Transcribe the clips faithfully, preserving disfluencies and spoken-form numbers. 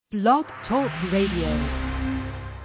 Blog Talk Radio.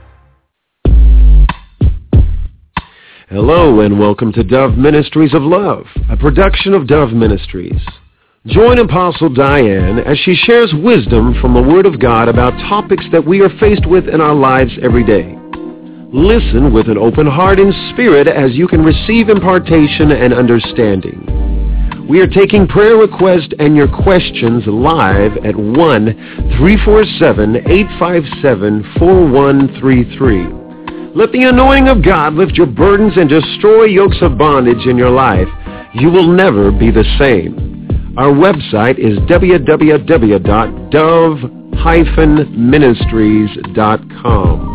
Hello and welcome to Dove Ministries of Love, a production of Dove Ministries. Join Apostle Diane as she shares wisdom from the Word of God about topics that we are faced with in our lives every day. Listen with an open heart and spirit as you can receive impartation and understanding. We are taking prayer requests and your questions live at one three four seven, eight five seven, four one three three. Let the anointing of God lift your burdens and destroy yokes of bondage in your life. You will never be the same. Our website is w w w dot dove dash ministries dot com.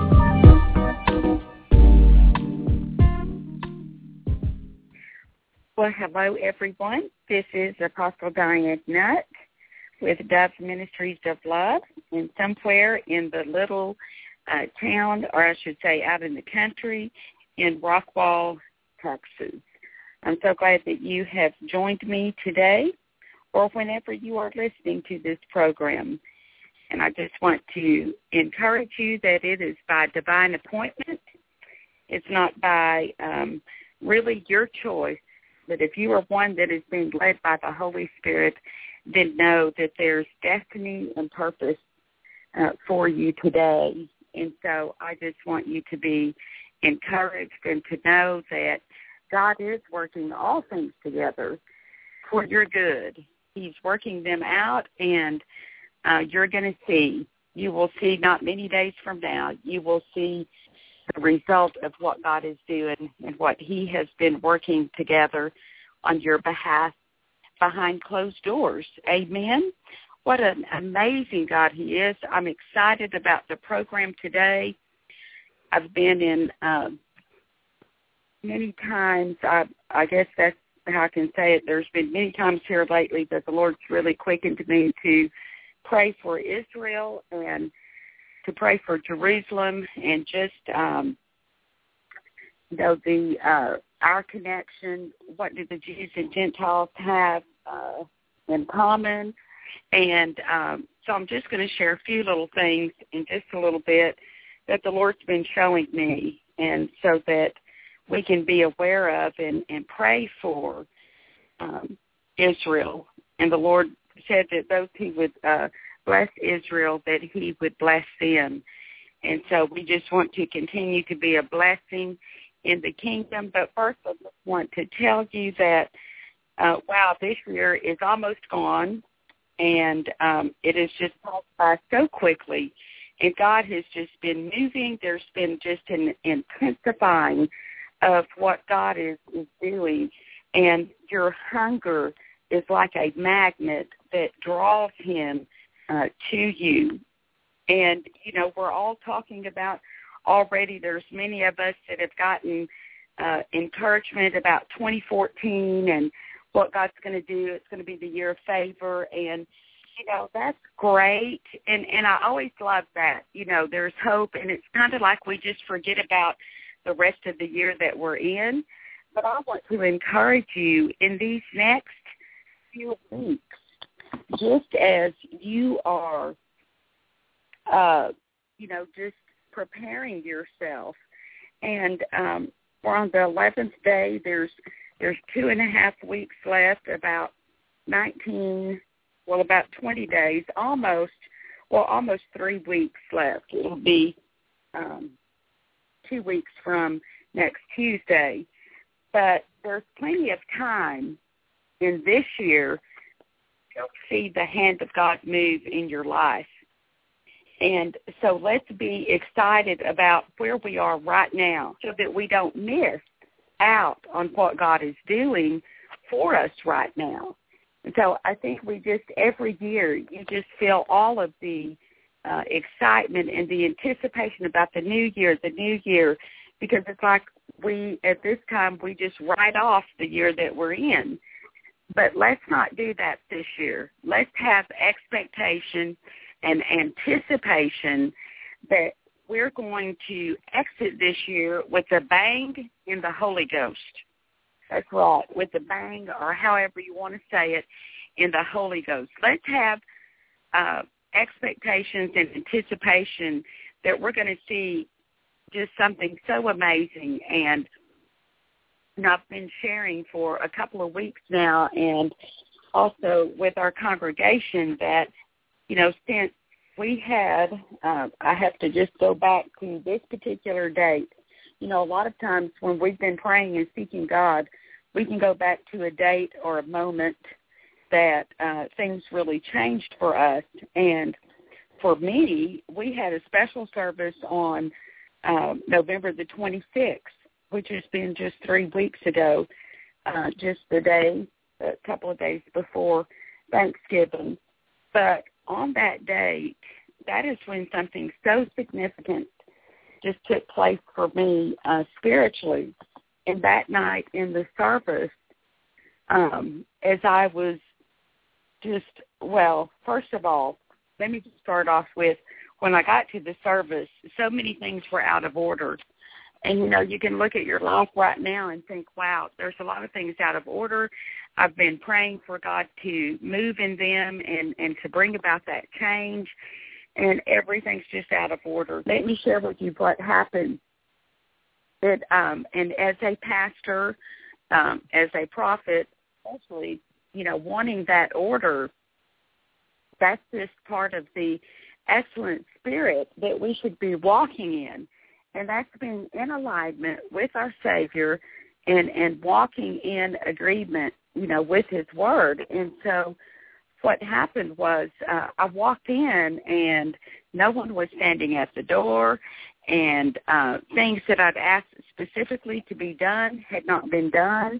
Well, hello, everyone. This is Apostle Diane Nutt with Dove Ministries of Love, and somewhere in the little uh, town, or I should say out in the country, in Rockwall, Texas. I'm so glad that you have joined me today or whenever you are listening to this program. And I just want to encourage you that it is by divine appointment. It's not by um, really your choice. But if you are one that is being led by the Holy Spirit, then know that there's destiny and purpose uh, for you today. And so I just want you to be encouraged and to know that God is working all things together for your good. He's working them out, and uh, you're going to see. You will see not many days from now. You will see the result of what God is doing and what he has been working together on your behalf behind closed doors. Amen. What an amazing God he is. I'm excited about the program today. I've been in uh, many times, I, I guess that's how I can say it. There's been many times here lately that the Lord's really quickened me to pray for Israel and to pray for Jerusalem and just, um, you know, the uh, our connection. What do the Jews and Gentiles have uh, in common? And um, so I'm just going to share a few little things in just a little bit that the Lord's been showing me, and so that we can be aware of and, and pray for um, Israel. And the Lord said that those who would uh, bless Israel, that he would bless them. And so we just want to continue to be a blessing in the kingdom. But first, I just want to tell you that, uh, wow, this year is almost gone, and um, it has just passed by so quickly. And God has just been moving. There's been just an intensifying of what God is, is doing. And your hunger is like a magnet that draws him Uh, to you. And, you know, we're all talking about already, there's many of us that have gotten uh, encouragement about twenty fourteen and what God's going to do. It's going to be the year of favor. And, you know, that's great. And, and I always love that. You know, there's hope. And it's kind of like we just forget about the rest of the year that we're in. But I want to encourage you in these next few weeks, just as you are, uh, you know, just preparing yourself. And um, we're on the eleventh day. There's there's two and a half weeks left, about nineteen, well, about twenty days, almost, well, almost three weeks left. It'll be um, two weeks from next Tuesday. But there's plenty of time in this year to see the hand of God move in your life. And so let's be excited about where we are right now so that we don't miss out on what God is doing for us right now. And so I think we just, every year, you just feel all of the uh, excitement and the anticipation about the new year, the new year, because it's like we, at this time, we just write off the year that we're in. But let's not do that this year. Let's have expectation and anticipation that we're going to exit this year with a bang in the Holy Ghost. That's right, with a bang, or however you want to say it, in the Holy Ghost. Let's have uh, expectations and anticipation that we're going to see just something so amazing. And, and I've been sharing for a couple of weeks now, and also with our congregation, that, you know, since we had, uh, I have to just go back to this particular date. You know, a lot of times when we've been praying and seeking God, we can go back to a date or a moment that uh, things really changed for us. And for me, we had a special service on uh, November the twenty-sixth, which has been just three weeks ago, uh, just the day, a couple of days before Thanksgiving. But on that date, that is when something so significant just took place for me uh, spiritually. And that night in the service, um, as I was just, well, first of all, let me just start off with, when I got to the service, so many things were out of order. And, you know, you can look at your life right now and think, wow, there's a lot of things out of order. I've been praying for God to move in them and, and to bring about that change, and everything's just out of order. Let me share with you what happened. It, um, and as a pastor, um, as a prophet, especially, you know, wanting that order, that's just part of the excellent spirit that we should be walking in. And that's being in alignment with our Savior and, and walking in agreement, you know, with His Word. And so what happened was uh, I walked in and no one was standing at the door, and uh, things that I'd asked specifically to be done had not been done.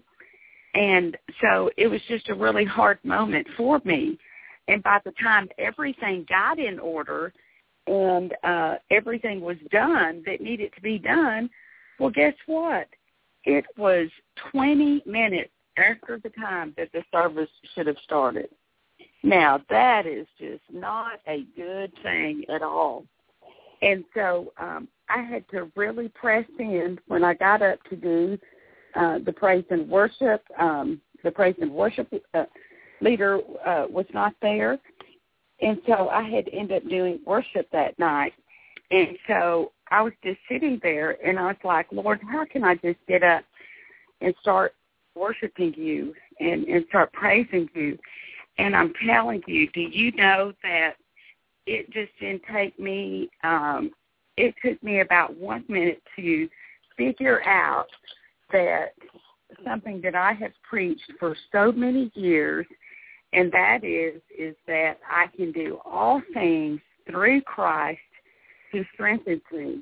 And so it was just a really hard moment for me. And by the time everything got in order and uh, everything was done that needed to be done, well, guess what? It was twenty minutes after the time that the service should have started. Now, that is just not a good thing at all. And so um, I had to really press in when I got up to do uh, the praise and worship. Um, the praise and worship uh, leader uh, was not there. And so I had to end up doing worship that night. And so I was just sitting there, and I was like, Lord, how can I just get up and start worshiping you and, and start praising you? And I'm telling you, do you know that it just didn't take me, um, it took me about one minute to figure out that something that I have preached for so many years, and that is, is that I can do all things through Christ who strengthens me.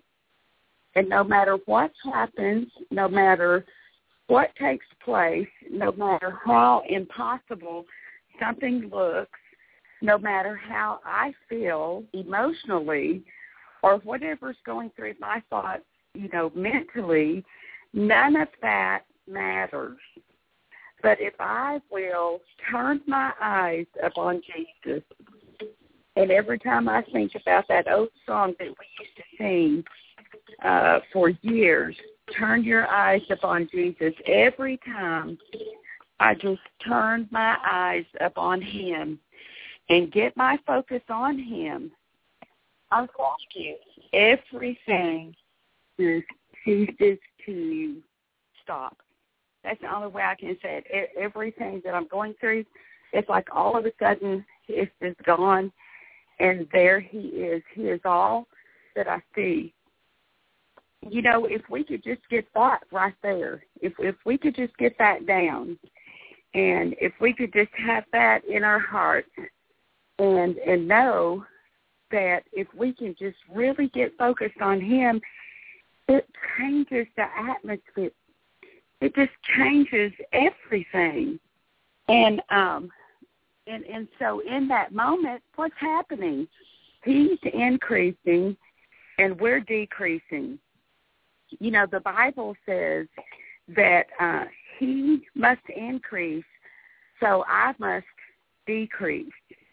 And no matter what happens, no matter what takes place, no matter how impossible something looks, no matter how I feel emotionally or whatever's going through my thoughts, you know, mentally, none of that matters. But if I will turn my eyes upon Jesus, and every time I think about that old song that we used to sing uh, for years, turn your eyes upon Jesus, every time I just turn my eyes upon Him and get my focus on Him, I promise you, everything just ceases to stop. That's the only way I can say it. Everything that I'm going through, it's like all of a sudden it's just gone, and there He is. He is all that I see. You know, if we could just get that right there, if if we could just get that down, and if we could just have that in our hearts and and know that if we can just really get focused on Him, it changes the atmosphere. It just changes everything. And um and and so in that moment, what's happening? He's increasing and we're decreasing. You know, the Bible says that uh, He must increase, so I must decrease.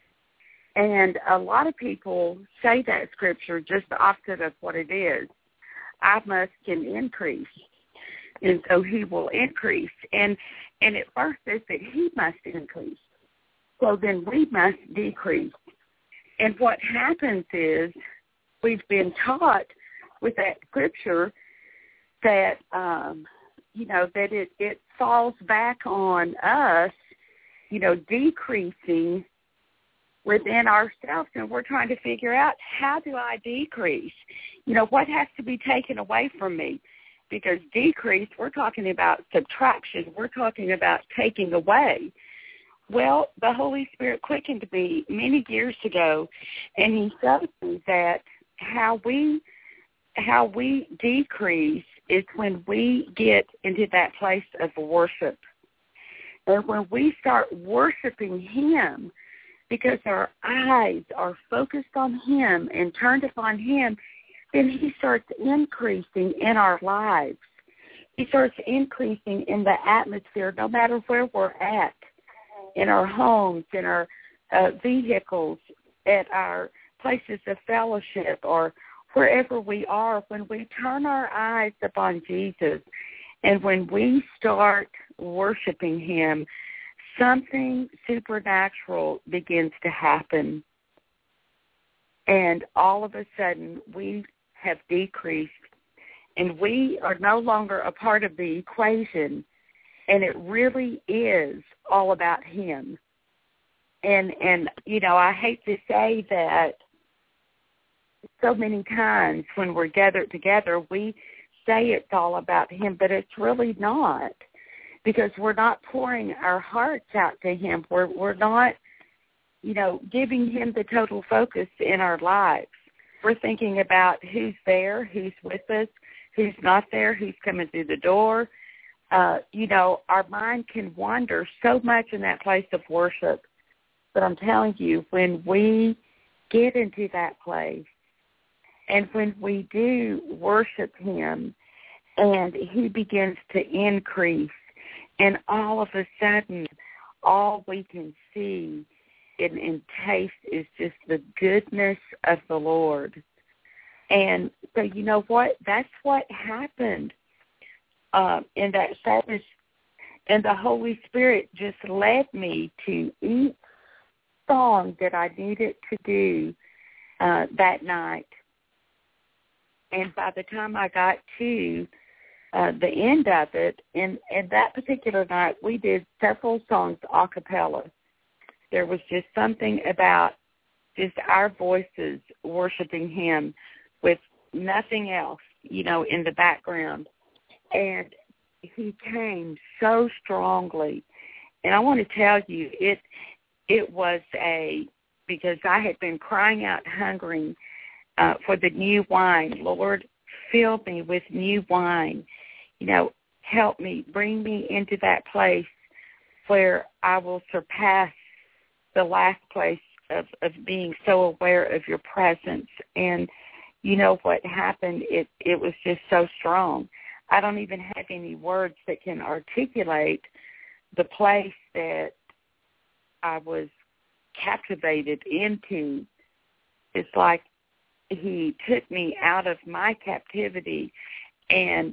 And a lot of people say that scripture just the opposite of what it is. I must can increase, and so He will increase. And and at first it said He must increase, so then we must decrease. And what happens is we've been taught with that scripture that, um, you know, that it, it falls back on us, you know, decreasing within ourselves, and we're trying to figure out, how do I decrease? You know, what has to be taken away from me? Because decrease, we're talking about subtraction. We're talking about taking away. Well, the Holy Spirit quickened me many years ago, and he showed me that how we how we decrease is when we get into that place of worship. And when we start worshiping him, because our eyes are focused on him and turned upon him, then he starts increasing in our lives. He starts increasing in the atmosphere, no matter where we're at, in our homes, in our uh, vehicles, at our places of fellowship, or wherever we are. When we turn our eyes upon Jesus and when we start worshiping him, something supernatural begins to happen. And all of a sudden, we have decreased, and we are no longer a part of the equation, and it really is all about him. And, and you know, I hate to say that so many times when we're gathered together, we say it's all about him, but it's really not, because we're not pouring our hearts out to him. We're, we're not, you know, giving him the total focus in our lives. We're thinking about who's there, who's with us, who's not there, who's coming through the door. Uh, you know, our mind can wander so much in that place of worship. But I'm telling you, when we get into that place, and when we do worship him, and he begins to increase, and all of a sudden, all we can see and, and taste is just the goodness of the Lord. And so, you know what? That's what happened uh, in that service. And the Holy Spirit just led me to each song that I needed to do uh, that night. And by the time I got to uh, the end of it, and, and that particular night, we did several songs a cappella. There was just something about just our voices worshiping him with nothing else, you know, in the background. And he came so strongly. And I want to tell you, it it was a, because I had been crying out, hungering uh, for the new wine. Lord, fill me with new wine. You know, help me, bring me into that place where I will surpass the last place of, of being so aware of your presence. And you know what happened? It it was just so strong. I don't even have any words that can articulate the place that I was captivated into. It's like he took me out of my captivity and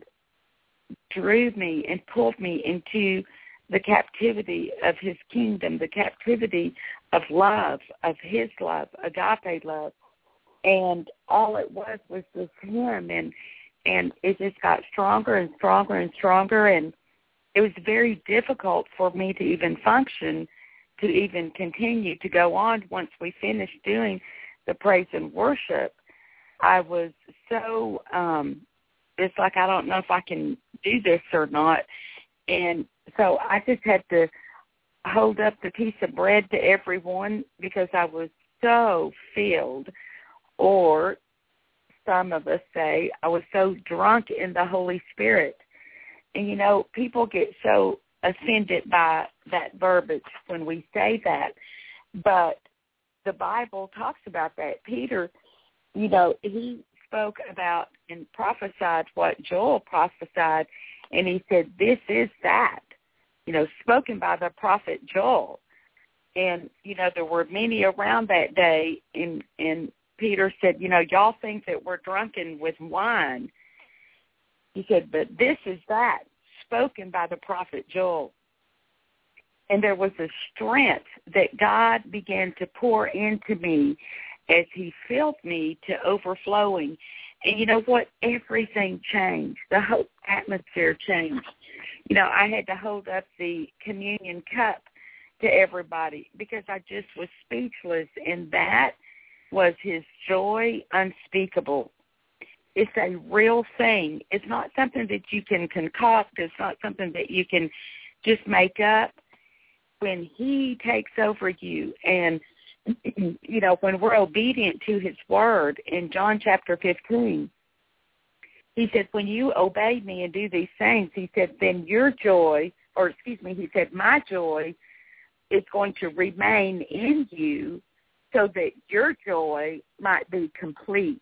drew me and pulled me into the captivity of his kingdom, the captivity of love, of his love, agape love. And all it was was just him, and and it just got stronger and stronger and stronger, and it was very difficult for me to even function, to even continue to go on once we finished doing the praise and worship. I was so, um, it's like I don't know if I can do this or not, and so I just had to hold up the piece of bread to everyone because I was so filled. Or some of us say, I was so drunk in the Holy Spirit. And, you know, people get so offended by that verbiage when we say that. But the Bible talks about that. Peter, you know, he spoke about and prophesied what Joel prophesied, and he said, this is that, you know, spoken by the prophet Joel. And, you know, there were many around that day, and, and Peter said, you know, y'all think that we're drunken with wine. He said, but this is that, spoken by the prophet Joel. And there was a strength that God began to pour into me as he filled me to overflowing. And you know what? Everything changed. The whole atmosphere changed. You know, I had to hold up the communion cup to everybody because I just was speechless, and that was his joy unspeakable. It's a real thing. It's not something that you can concoct. It's not something that you can just make up. When he takes over you, and, you know, when we're obedient to his word in John chapter fifteen, he said, when you obey me and do these things, he said, then your joy, or excuse me, he said, my joy is going to remain in you so that your joy might be complete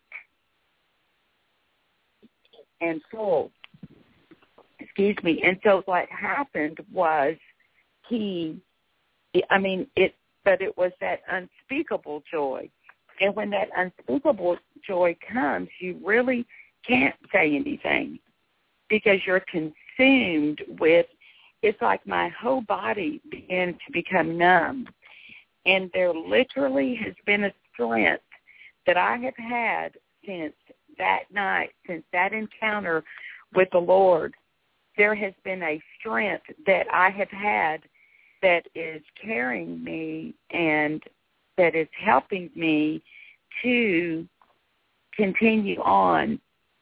and full. Excuse me. And so what happened was he, I mean, it, but it was that unspeakable joy. And when that unspeakable joy comes, you really can't say anything because you're consumed with, it's like my whole body began to become numb. And there literally has been a strength that I have had since that night, since that encounter with the Lord. There has been a strength that I have had that is carrying me and that is helping me to continue on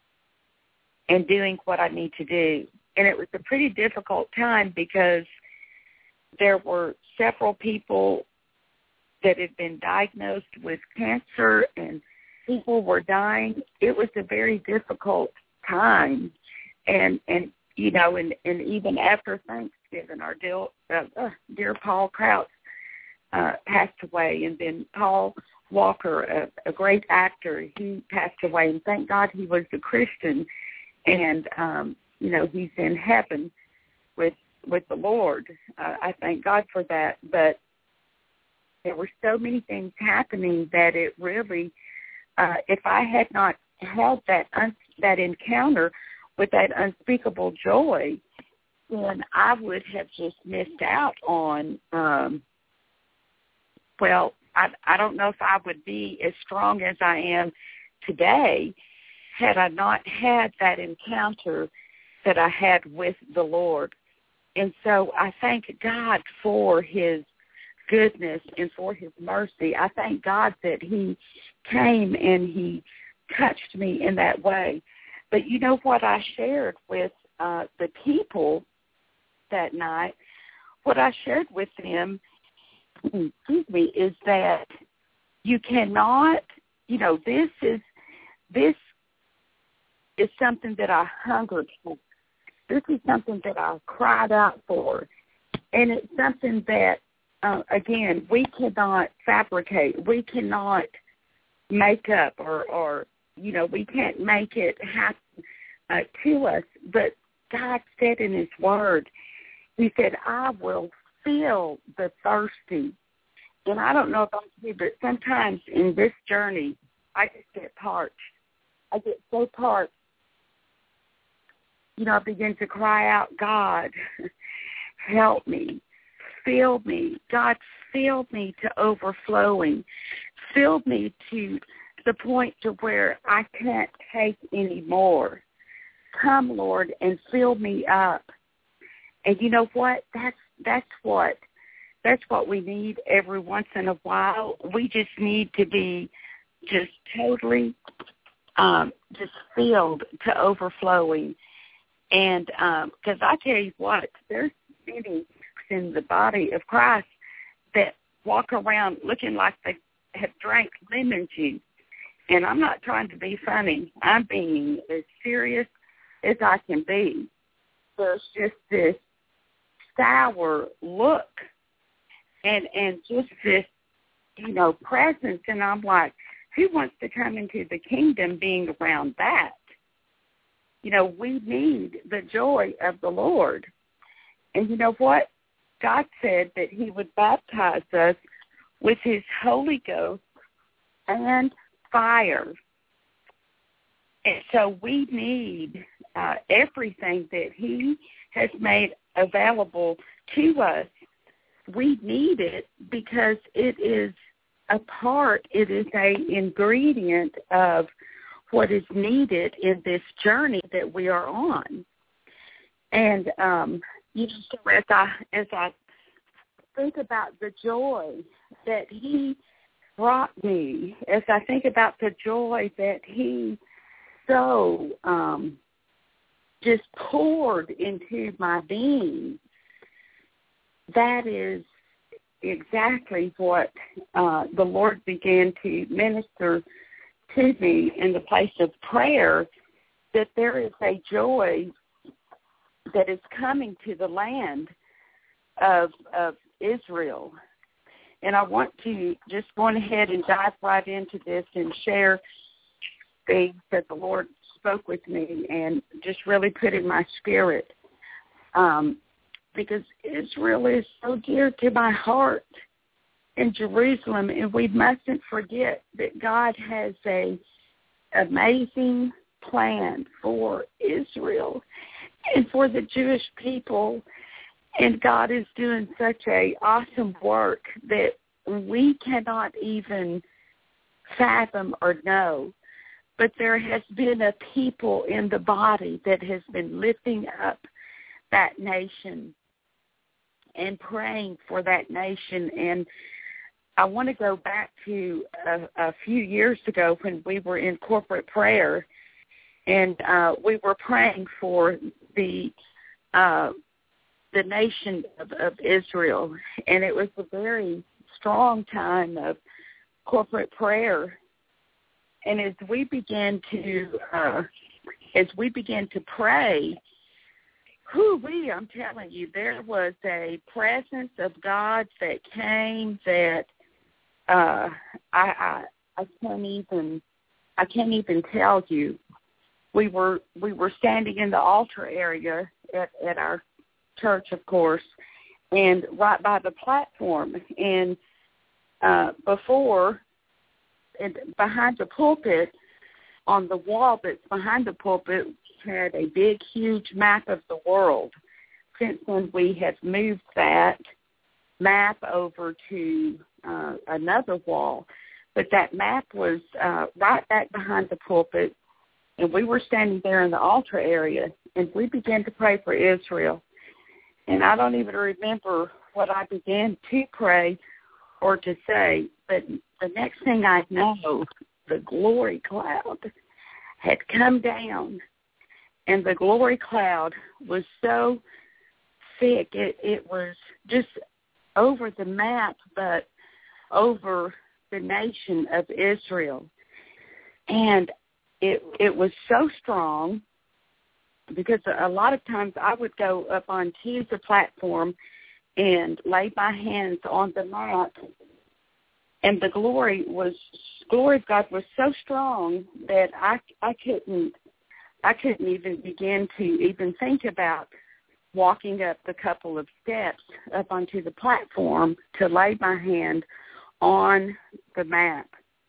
and doing what I need to do. And it was a pretty difficult time because there were several people that had been diagnosed with cancer and people were dying. It was a very difficult time. And, and you know, and, and even after Thanksgiving, our dear, uh, uh, dear Paul Krauts uh, passed away, and then Paul Walker, a, a great actor, he passed away, and thank God he was a Christian, and, um, you know, he's in heaven with with the Lord. Uh, I thank God for that, but there were so many things happening that it really, uh, if I had not had that un- that encounter with that unspeakable joy, then I would have just missed out on, um, well, I, I don't know if I would be as strong as I am today had I not had that encounter that I had with the Lord. And so I thank God for his goodness and for his mercy. I thank God that he came and he touched me in that way. But you know what I shared with uh, the people that night, what I shared with them, excuse me, is that you cannot, you know, this is, this is something that I hungered for. This is something that I cried out for. And it's something that, uh, again, we cannot fabricate. We cannot make up or, or you know, we can't make it happen uh, to us. But God said in his word, he said, I will fill the thirsty. And I don't know about you, but sometimes in this journey, I just get parched. I get so parched. You know, I begin to cry out, God, help me, fill me. God, fill me to overflowing. Fill me to the point to where I can't take any more. Come, Lord, and fill me up. And you know what? That's that's what that's what we need every once in a while. We just need to be just totally um, just filled to overflowing. And because um, I tell you what, there's many in the body of Christ that walk around looking like they have drank lemon juice. And I'm not trying to be funny. I'm being as serious as I can be. There's just this sour look and and just this, you know, presence. And I'm like, who wants to come into the kingdom being around that? You know, we need the joy of the Lord. And you know what? God said that he would baptize us with his Holy Ghost and fire. And so we need uh, everything that he has made available to us. We need it because it is a part, it is a ingredient of what is needed in this journey that we are on. And um, you know, so as I as I think about the joy that he brought me, as I think about the joy that he so um, just poured into my being, that is exactly what uh, the Lord began to minister to me in the place of prayer, that there is a joy that is coming to the land of of Israel. And I want to just go ahead and dive right into this and share things that the Lord spoke with me and just really put in my spirit. Um, because Israel is so dear to my heart in Jerusalem, and we mustn't forget that God has a amazing plan for Israel and for the Jewish people, and God is doing such a awesome work that we cannot even fathom or know. But there has been a people in the body that has been lifting up that nation and praying for that nation. And I want to go back to a, a few years ago when we were in corporate prayer, and uh, we were praying for the uh, the nation of, of Israel. And it was a very strong time of corporate prayer. And as we began to uh, as we began to pray, whoo-wee, I'm telling you, there was a presence of God that came that uh, I, I I can't even I can't even tell you. We were we were standing in the altar area at, at our church, of course, and right by the platform. And uh, before, and behind the pulpit, on the wall that's behind the pulpit, had a big, huge map of the world. Since then, we have moved that map over to uh, another wall. But that map was uh, right back behind the pulpit, and we were standing there in the altar area, and we began to pray for Israel. And I don't even remember what I began to pray or to say, but the next thing I know, the glory cloud had come down. And the glory cloud was so thick, it, it was just over the map, but over the nation of Israel. And it it was so strong, because a lot of times I would go up onto the platform and lay my hands on the map, and the glory was glory of God was so strong that I I couldn't I couldn't even begin to even think about walking up the couple of steps up onto the platform to lay my hand on the map.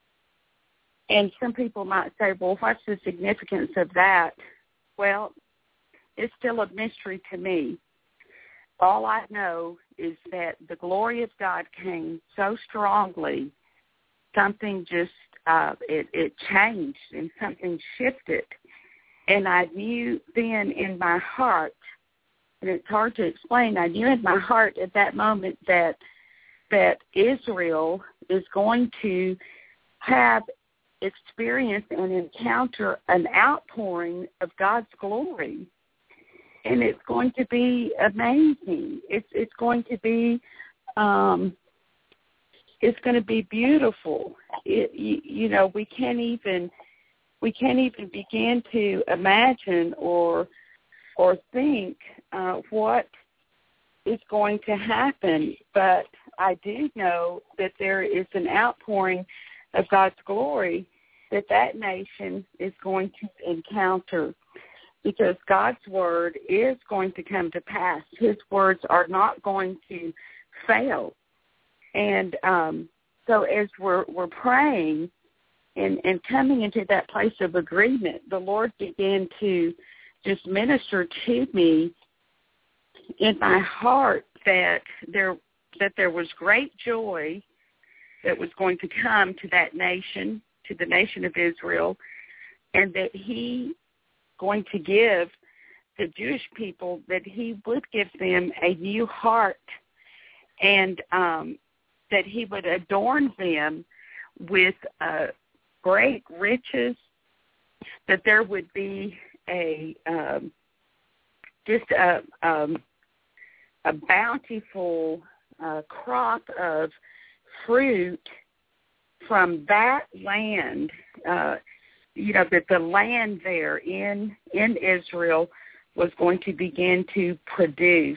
And some people might say, well, what's the significance of that? Well, it's still a mystery to me. All I know is that the glory of God came so strongly, something just, uh, it, it changed and something shifted. And I knew then in my heart, and it's hard to explain, I knew in my heart at that moment that that Israel is going to have experienced and encounter an outpouring of God's glory. And it's going to be amazing. It's it's going to be um, it's going to be beautiful. It, you, you know, we can't even we can't even begin to imagine or or think uh, what is going to happen. But I do know that there is an outpouring of God's glory that that nation is going to encounter, because God's word is going to come to pass. His words are not going to fail. And um, so as we're, we're praying and, and coming into that place of agreement, the Lord began to just minister to me in my heart that there that there was great joy that was going to come to that nation, to the nation of Israel, and that he going to give the Jewish people, that he would give them a new heart, and um, that he would adorn them with uh, great riches, that there would be a um, just a, um, a bountiful uh, crop of fruit from that land, uh, you know, that the land there in in Israel was going to begin to produce.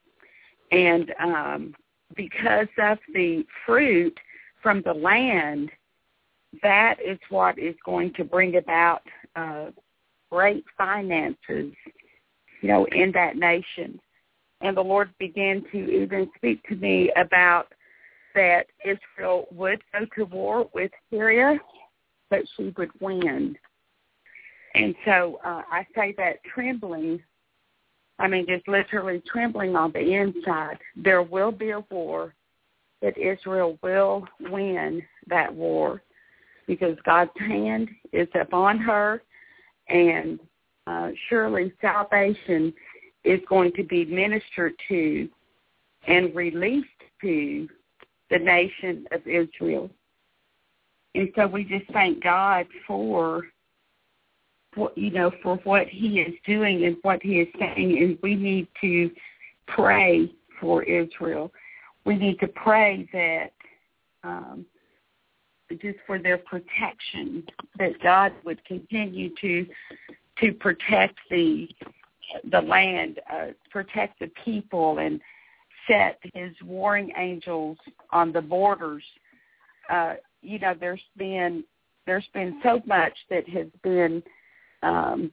And um, because of the fruit from the land, that is what is going to bring about uh, great finances, you know, in that nation. And the Lord began to even speak to me about that Israel would go to war with Syria, but she would win. And so uh, I say that trembling, I mean, just literally trembling on the inside. There will be a war, that Israel will win that war, because God's hand is upon her, and uh, surely salvation is going to be ministered to and released to the nation of Israel. And so we just thank God for, for, you know, for what he is doing and what he is saying, and we need to pray for Israel. We need to pray that um, just for their protection, that God would continue to to protect the the land, uh, protect the people, and set his warring angels on the borders. Uh, you know, there's been there's been so much that has been um,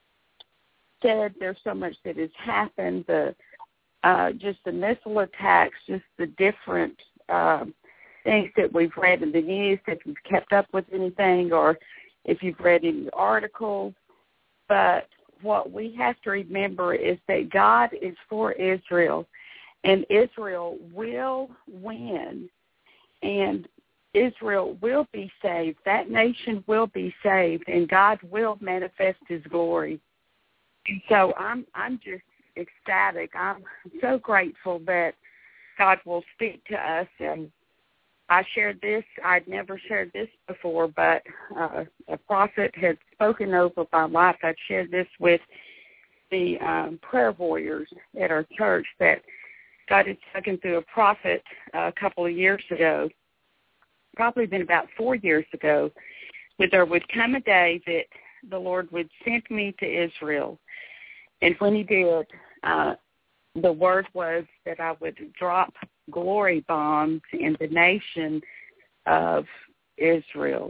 said. There's so much that has happened. The uh, just the missile attacks, just the different uh, things that we've read in the news. If you've kept up with anything, or if you've read any articles, but what we have to remember is that God is for Israel, and Israel will win, and Israel will be saved. That nation will be saved, and God will manifest his glory. And so I'm I'm just ecstatic. I'm so grateful that God will speak to us. And I shared this. I'd never shared this before, but uh, a prophet had spoken over my life. I've shared this with the um, prayer warriors at our church, that God had spoken through a prophet uh, a couple of years ago, probably been about four years ago, that there would come a day that the Lord would send me to Israel. And when he did, uh, the word was that I would drop glory bombs in the nation of Israel.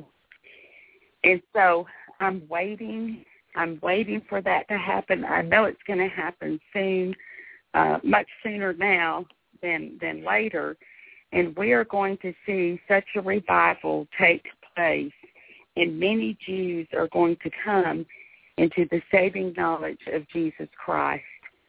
And so I'm waiting. I'm waiting for that to happen. I know it's going to happen soon, uh, much sooner now than than later. And we are going to see such a revival take place, and many Jews are going to come into the saving knowledge of Jesus Christ.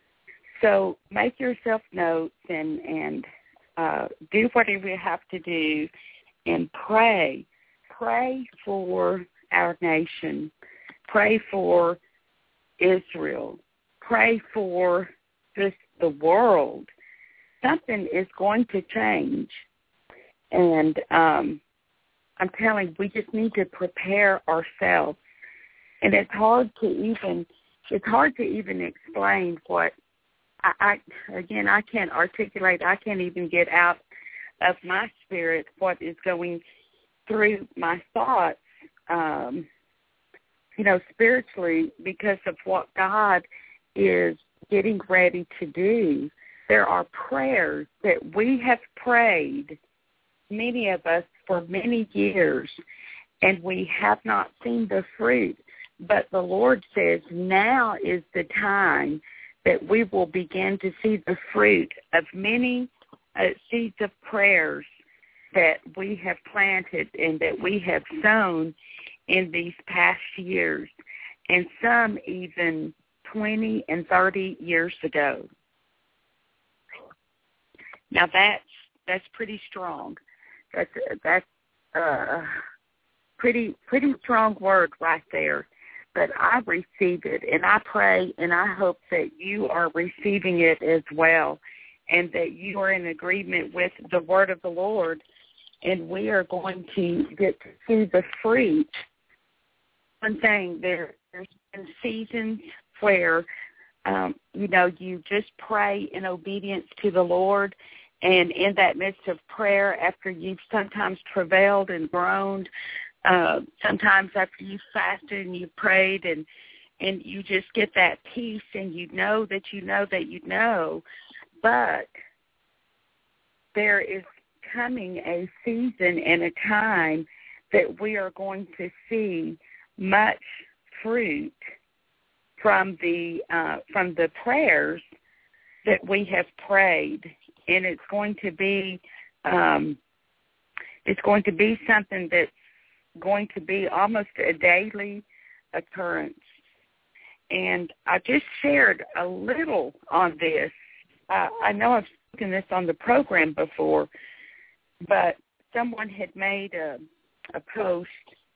So make yourself notes and, and uh, do whatever you have to do, and pray. Pray for our nation. Pray for Israel. Pray for just the world. Something is going to change. And um, I'm telling you, we just need to prepare ourselves. And it's hard to even, it's hard to even explain what, I, I again, I can't articulate, I can't even get out of my spirit what is going through my thoughts, um, you know, spiritually, because of what God is getting ready to do. There are prayers that we have prayed, many of us, for many years, and we have not seen the fruit. But the Lord says now is the time that we will begin to see the fruit of many uh, seeds of prayers that we have planted and that we have sown in these past years, and some even twenty and thirty years ago. Now that's that's pretty strong. That's that's a pretty pretty strong word right there. But I receive it, and I pray, and I hope that you are receiving it as well, and that you are in agreement with the word of the Lord, and we are going to get to see the fruit. One thing, there, there's been seasons where, um, you know, you just pray in obedience to the Lord, and in that midst of prayer, after you've sometimes travailed and groaned, uh, sometimes after you've fasted and you've prayed, and and you just get that peace, and you know that you know that you know, but there is coming a season and a time that we are going to see much fruit from the uh, from the prayers that we have prayed, and it's going to be um, it's going to be something that's going to be almost a daily occurrence. And I just shared a little on this. Uh, I know I've spoken this on the program before, but someone had made a, a post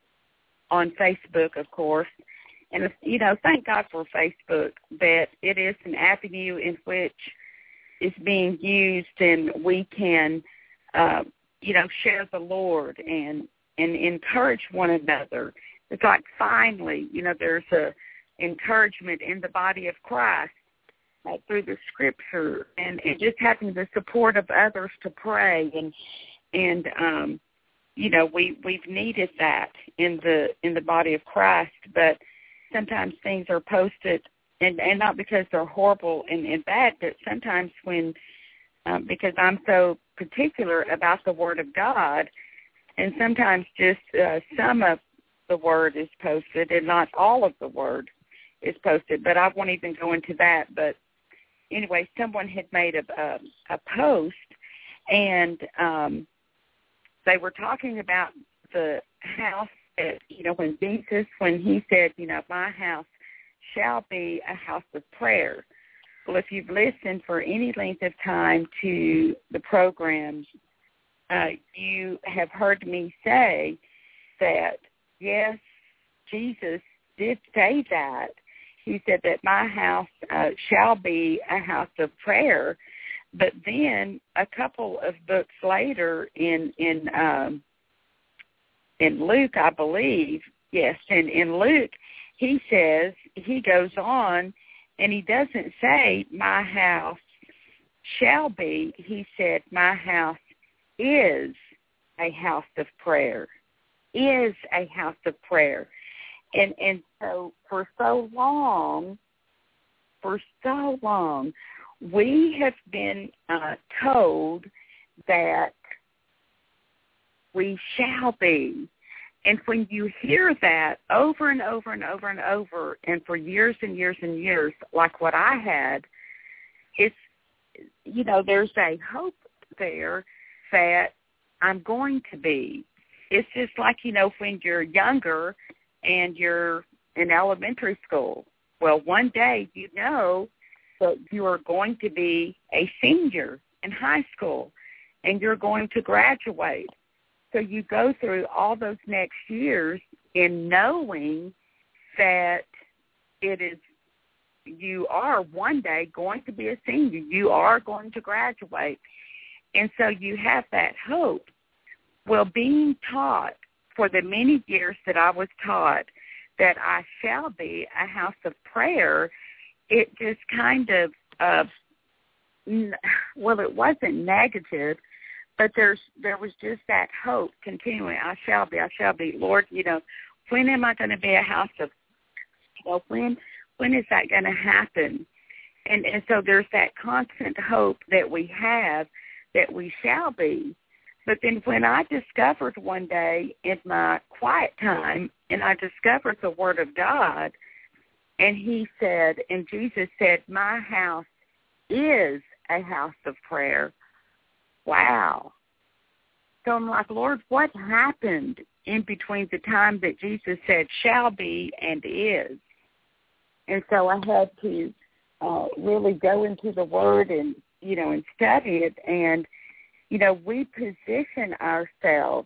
on Facebook, of course, and, you know, thank God for Facebook that it is an avenue in which is being used, and we can, uh, you know, share the Lord and, and encourage one another. It's like finally, you know, there's a encouragement in the body of Christ uh, through the Scripture, and, and just having the support of others to pray, and and um, you know, we we've needed that in the in the body of Christ. But sometimes things are posted, and, and not because they're horrible and, and bad, but sometimes when um, because I'm so particular about the Word of God, and sometimes just uh, some of the Word is posted and not all of the Word is posted. But I won't even go into that. But anyway, someone had made a, a, a post, and um, they were talking about the house that, you know, when Jesus, when he said, you know, my house shall be a house of prayer. Well, if you've listened for any length of time to the program, uh, you have heard me say that, yes, Jesus did say that. He said that my house uh, shall be a house of prayer. But then a couple of books later in in um, in Luke, I believe, yes, and in Luke, he says, he goes on, and he doesn't say my house shall be. He said my house is a house of prayer, is a house of prayer. And and so for so long, for so long, we have been uh, told that we shall be. And when you hear that over and over and over and over, and for years and years and years, like what I had, it's, you know, there's a hope there that I'm going to be. It's just like, you know, when you're younger and you're in elementary school. Well, one day you know that you are going to be a senior in high school, and you're going to graduate. So you go through all those next years in knowing that it is, you are one day going to be a senior. You are going to graduate. And so you have that hope. Well, being taught for the many years that I was taught that I shall be a house of prayer, it just kind of, uh, well, it wasn't negative, but there's there was just that hope continuing. I shall be, I shall be. Lord, you know, when am I going to be a house of, well, when when is that going to happen? And and so there's that constant hope that we have that we shall be. But then when I discovered one day in my quiet time, and I discovered the Word of God, and he said, and Jesus said, my house is a house of prayer. Wow. So I'm like, Lord, what happened in between the time that Jesus said shall be and is? And so I had to uh, really go into the Word and, you know, and study it. And, you know, we position ourselves.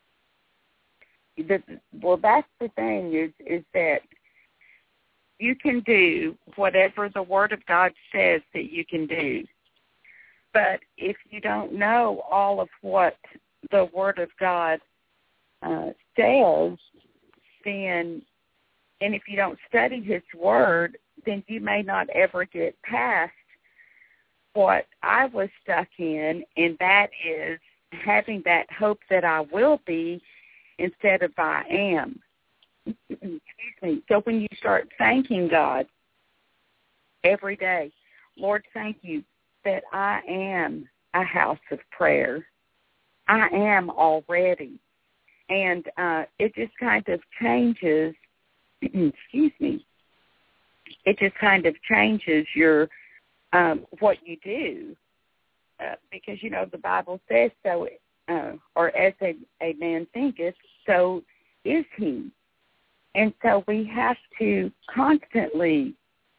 The, well, that's the thing is, is that you can do whatever the Word of God says that you can do. But if you don't know all of what the Word of God uh, says, then, and if you don't study His Word, then you may not ever get past what I was stuck in, and that is having that hope that I will be instead of I am. Excuse me. So when you start thanking God every day, Lord, thank you that I am a house of prayer. I am already. And uh, it just kind of changes, excuse me, it just kind of changes your, um, what you do. Uh, because, you know, the Bible says so, uh, or as a, a man thinketh, so is he. And so we have to constantly,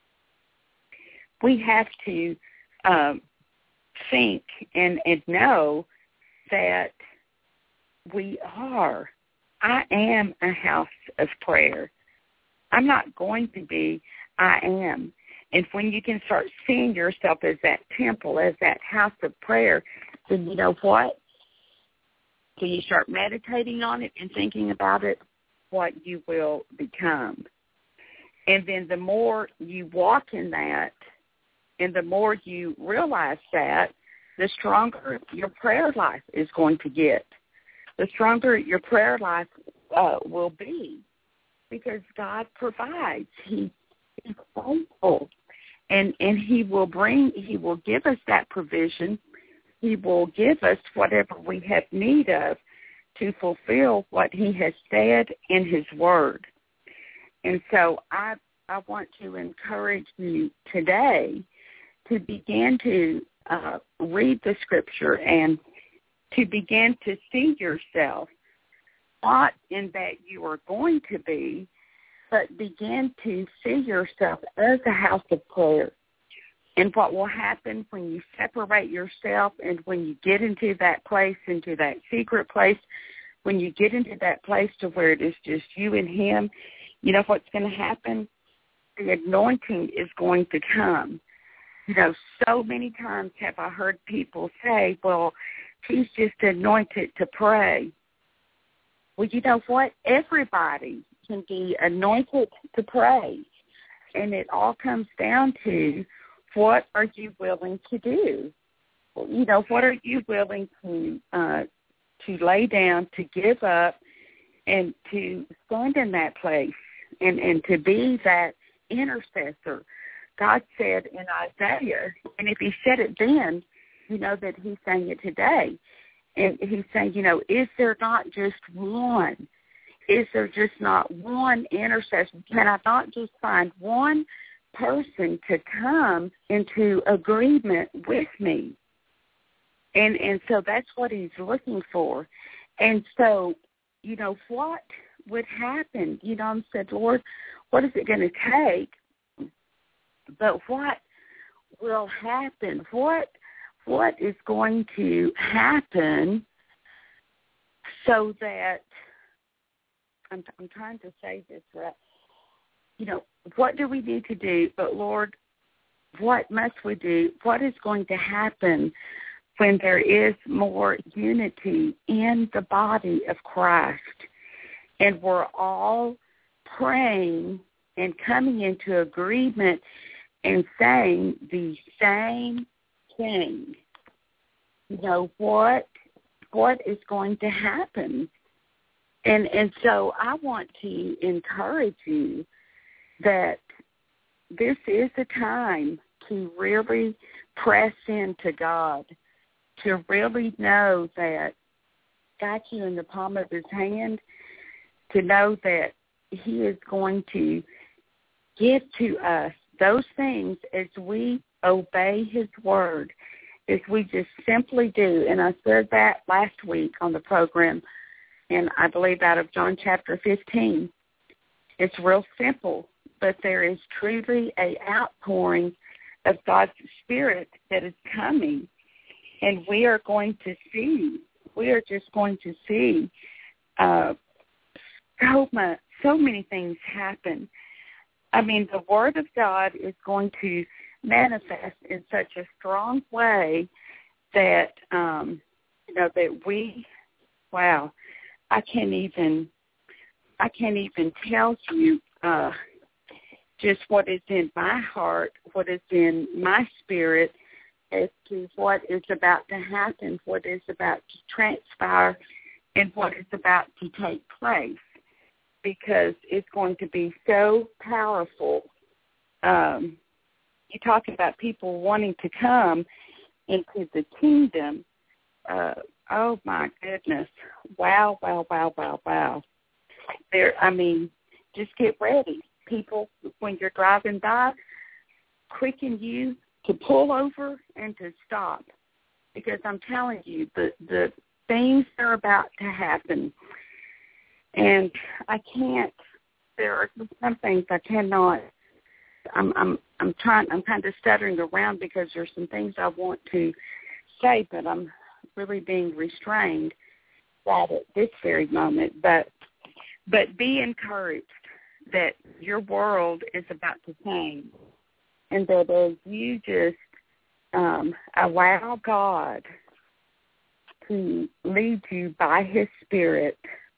we have to um, think and, and know that we are. I am a house of prayer. I'm not going to be, I am. And when you can start seeing yourself as that temple, as that house of prayer, then you know what? When you start meditating on it and thinking about it, what you will become. And then the more you walk in that, and the more you realize that, the stronger your prayer life is going to get. The stronger your prayer life uh, will be, because God provides. He is faithful, and and He will bring. He will give us that provision. He will give us whatever we have need of to fulfill what He has said in His Word. And so I I want to encourage you today to begin to uh, read the Scripture and to begin to see yourself not in that you are going to be, but begin to see yourself as a house of prayer. And what will happen when you separate yourself and when you get into that place, into that secret place, when you get into that place to where it is just you and Him, you know what's going to happen? The anointing is going to come. You know, so many times have I heard people say, well, she's just anointed to pray. Well, you know what? Everybody can be anointed to pray. And it all comes down to, what are you willing to do? You know, what are you willing to uh, to lay down, to give up, and to stand in that place and, and to be that intercessor? God said in Isaiah, and if He said it then, you know that He's saying it today. And He's saying, you know, is there not just one? Is there just not one intercessor? Can I not just find one person to come into agreement with me? And and so that's what He's looking for. And so, you know, what would happen? You know, I said, Lord, what is it going to take? But what will happen? What what is going to happen so that, I'm, I'm trying to say this right, you know, what do we need to do? But Lord, what must we do? What is going to happen when there is more unity in the body of Christ and we're all praying and coming into agreement and saying the same thing? You know, what what is going to happen? And and so I want to encourage you that this is a time to really press into God, to really know that got you in the palm of His hand, to know that He is going to give to us those things as we obey His word, as we just simply do. And I said that last week on the program, and I believe out of John chapter fifteen. It's real simple, but there is truly an outpouring of God's Spirit that is coming. and we are going to see, we are just going to see uh, so much, so many things happen. I mean, the Word of God is going to manifest in such a strong way that, um, you know, that we, wow, I can't even, I can't even tell you uh, just what is in my heart, what is in my spirit as to what is about to happen, what is about to transpire, and what is about to take place, because it's going to be so powerful. Um, you talk about people wanting to come into the kingdom. Uh, oh, my goodness. Wow, wow, wow, wow, wow. There, I mean, just get ready. People, when you're driving by, quicken you to pull over and to stop, because I'm telling you, the, the things are about to happen. And I can't, there are some things I cannot, I'm I'm I'm trying, I'm kind of stuttering around because there's some things I want to say, but I'm really being restrained right at this very moment. But, but be encouraged that your world is about to change, and that as you just um, allow God to lead you by His Spirit,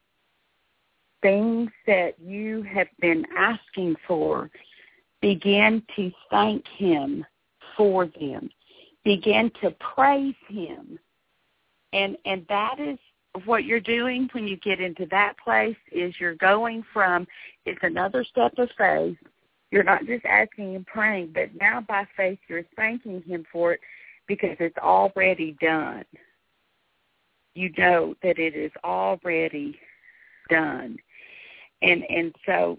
things that you have been asking for, begin to thank Him for them. Begin to praise Him. And and that is what you're doing when you get into that place, is you're going from, it's another step of faith. You're not just asking and praying, but now by faith you're thanking Him for it, because it's already done. You know that it is already done. And and so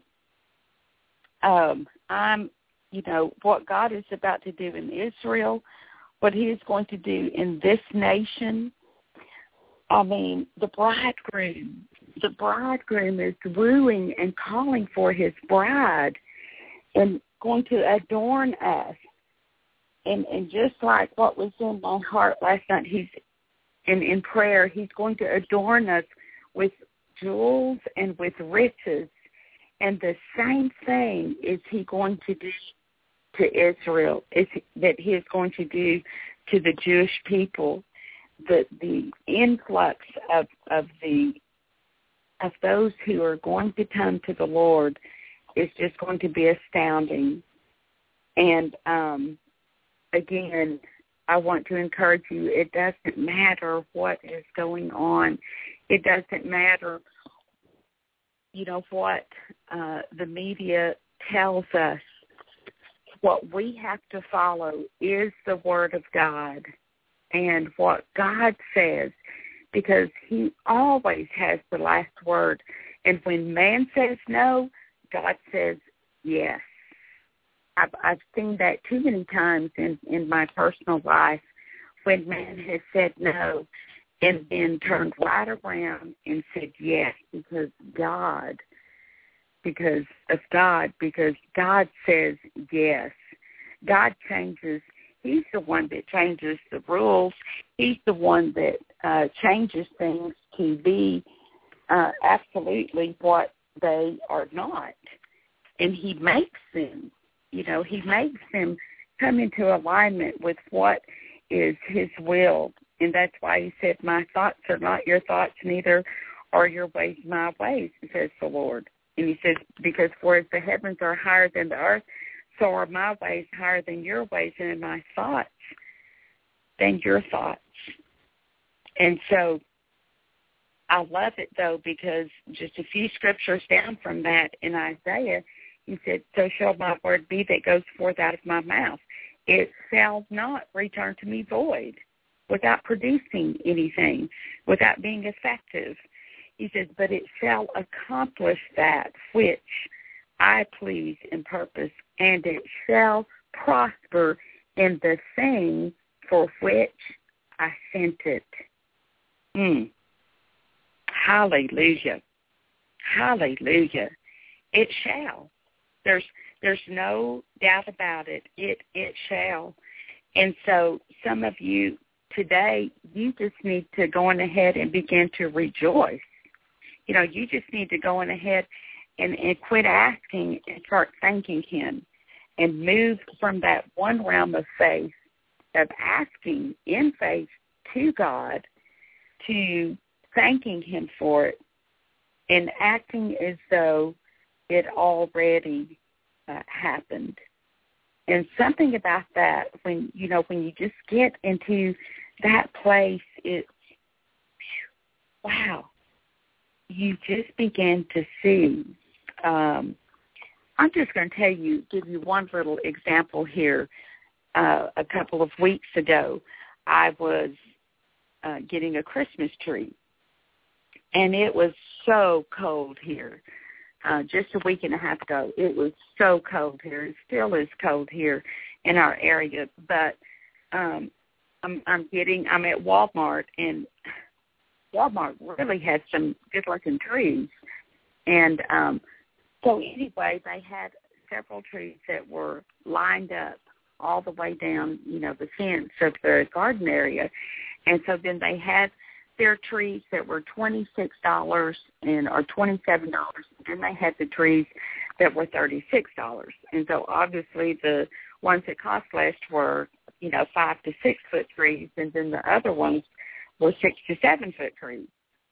um, I'm, you know, what God is about to do in Israel, what He is going to do in this nation. I mean, the bridegroom, the bridegroom is wooing and calling for his bride and going to adorn us. And and just like what was in my heart last night, he's in, in prayer, He's going to adorn us with jewels and with riches. And the same thing is He going to do to Israel, is that He is going to do to the Jewish people. The the influx of, of the of those who are going to come to the Lord is just going to be astounding. And um, again, I want to encourage you, it doesn't matter what is going on. It doesn't matter, you know, what uh, the media tells us. What we have to follow is the Word of God and what God says, because He always has the last word. And when man says no, God says yes. I've, I've seen that too many times in, in my personal life, when man has said no and then turned right around and said yes, because God, because of God, because God says yes. God changes. He's the one that changes the rules. He's the one that uh, changes things to be uh, absolutely what they are not. And He makes them, you know, He makes them come into alignment with what is His will. And that's why He said, my thoughts are not your thoughts, neither are your ways my ways, says the Lord. And He says, because for as the heavens are higher than the earth, so are my ways higher than your ways, and my thoughts than your thoughts. And so I love it, though, because just a few scriptures down from that in Isaiah, He said, so shall my word be that goes forth out of my mouth. It shall not return to me void, without producing anything, without being effective. He says, but it shall accomplish that which I please and purpose, and it shall prosper in the thing for which I sent it. Mm. Hallelujah. Hallelujah. It shall. There's there's no doubt about it. It it shall. And so some of you today you just need to go on ahead and begin to rejoice. You know, you just need to go on ahead and, and quit asking and start thanking him and move from that one realm of faith of asking in faith to God to thanking him for it and acting as though it already uh, happened. And something about that, when, you know, when you just get into that place, it's, wow, you just begin to see. Um, I'm just going to tell you, give you one little example here. Uh, a couple of weeks ago, I was uh, getting a Christmas tree, and it was so cold here. Uh, just a week and a half ago, it was so cold here. It still is cold here in our area. But um, I'm, I'm getting, I'm at Walmart, and Walmart really has some good-looking trees. And um, so anyway, they had several trees that were lined up all the way down, you know, the fence of the garden area. And so then they had their trees that were twenty-six dollars and or twenty-seven dollars, and they had the trees that were thirty-six dollars. And so obviously the ones that cost less were, you know, five to six foot trees, and then the other ones were six to seven foot trees.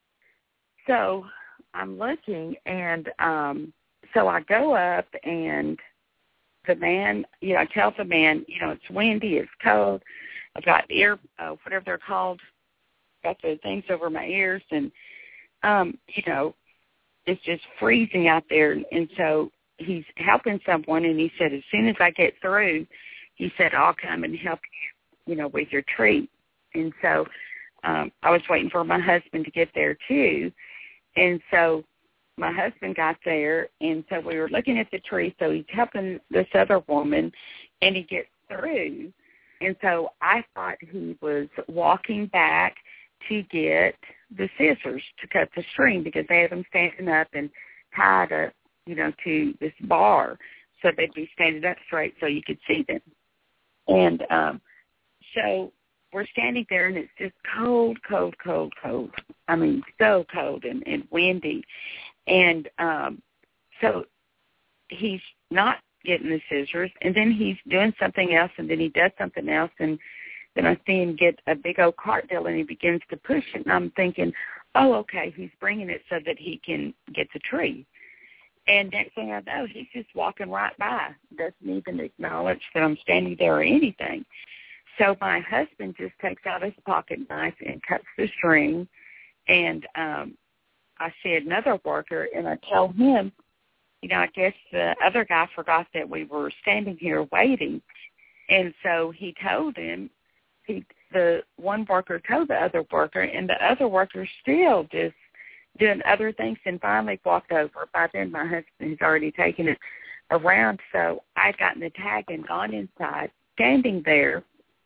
So I'm looking, and um, so I go up, and the man, you know, I tell the man, you know, it's windy, it's cold. I've got ear, uh, whatever they're called, got the things over my ears, and, um, you know, it's just freezing out there. And so he's helping someone, and he said, as soon as I get through, he said, I'll come and help you, you know, with your tree. And so um, I was waiting for my husband to get there, too. And so my husband got there, and so we were looking at the tree. So he's helping this other woman, and he gets through. And so I thought he was walking back to get the scissors to cut the string, because they had them standing up and tied up, you know, to this bar, so they'd be standing up straight so you could see them. And um, so we're standing there, and it's just cold, cold, cold, cold. I mean, so cold and, and windy. And um, so he's not getting the scissors, and then he's doing something else, and then he does something else, and then I see him get a big old cart deal, and he begins to push it, and I'm thinking, oh, okay, he's bringing it so that he can get the tree. And next thing I know, he's just walking right by, doesn't even acknowledge that I'm standing there or anything. So my husband just takes out his pocket knife and cuts the string, and um, I see another worker, and I tell him, you know, I guess the other guy forgot that we were standing here waiting. And so he told him, he, the one worker told the other worker, and the other worker still just doing other things, and finally walked over. By then my husband has already taken it around, so I'd gotten the tag and gone inside, standing there.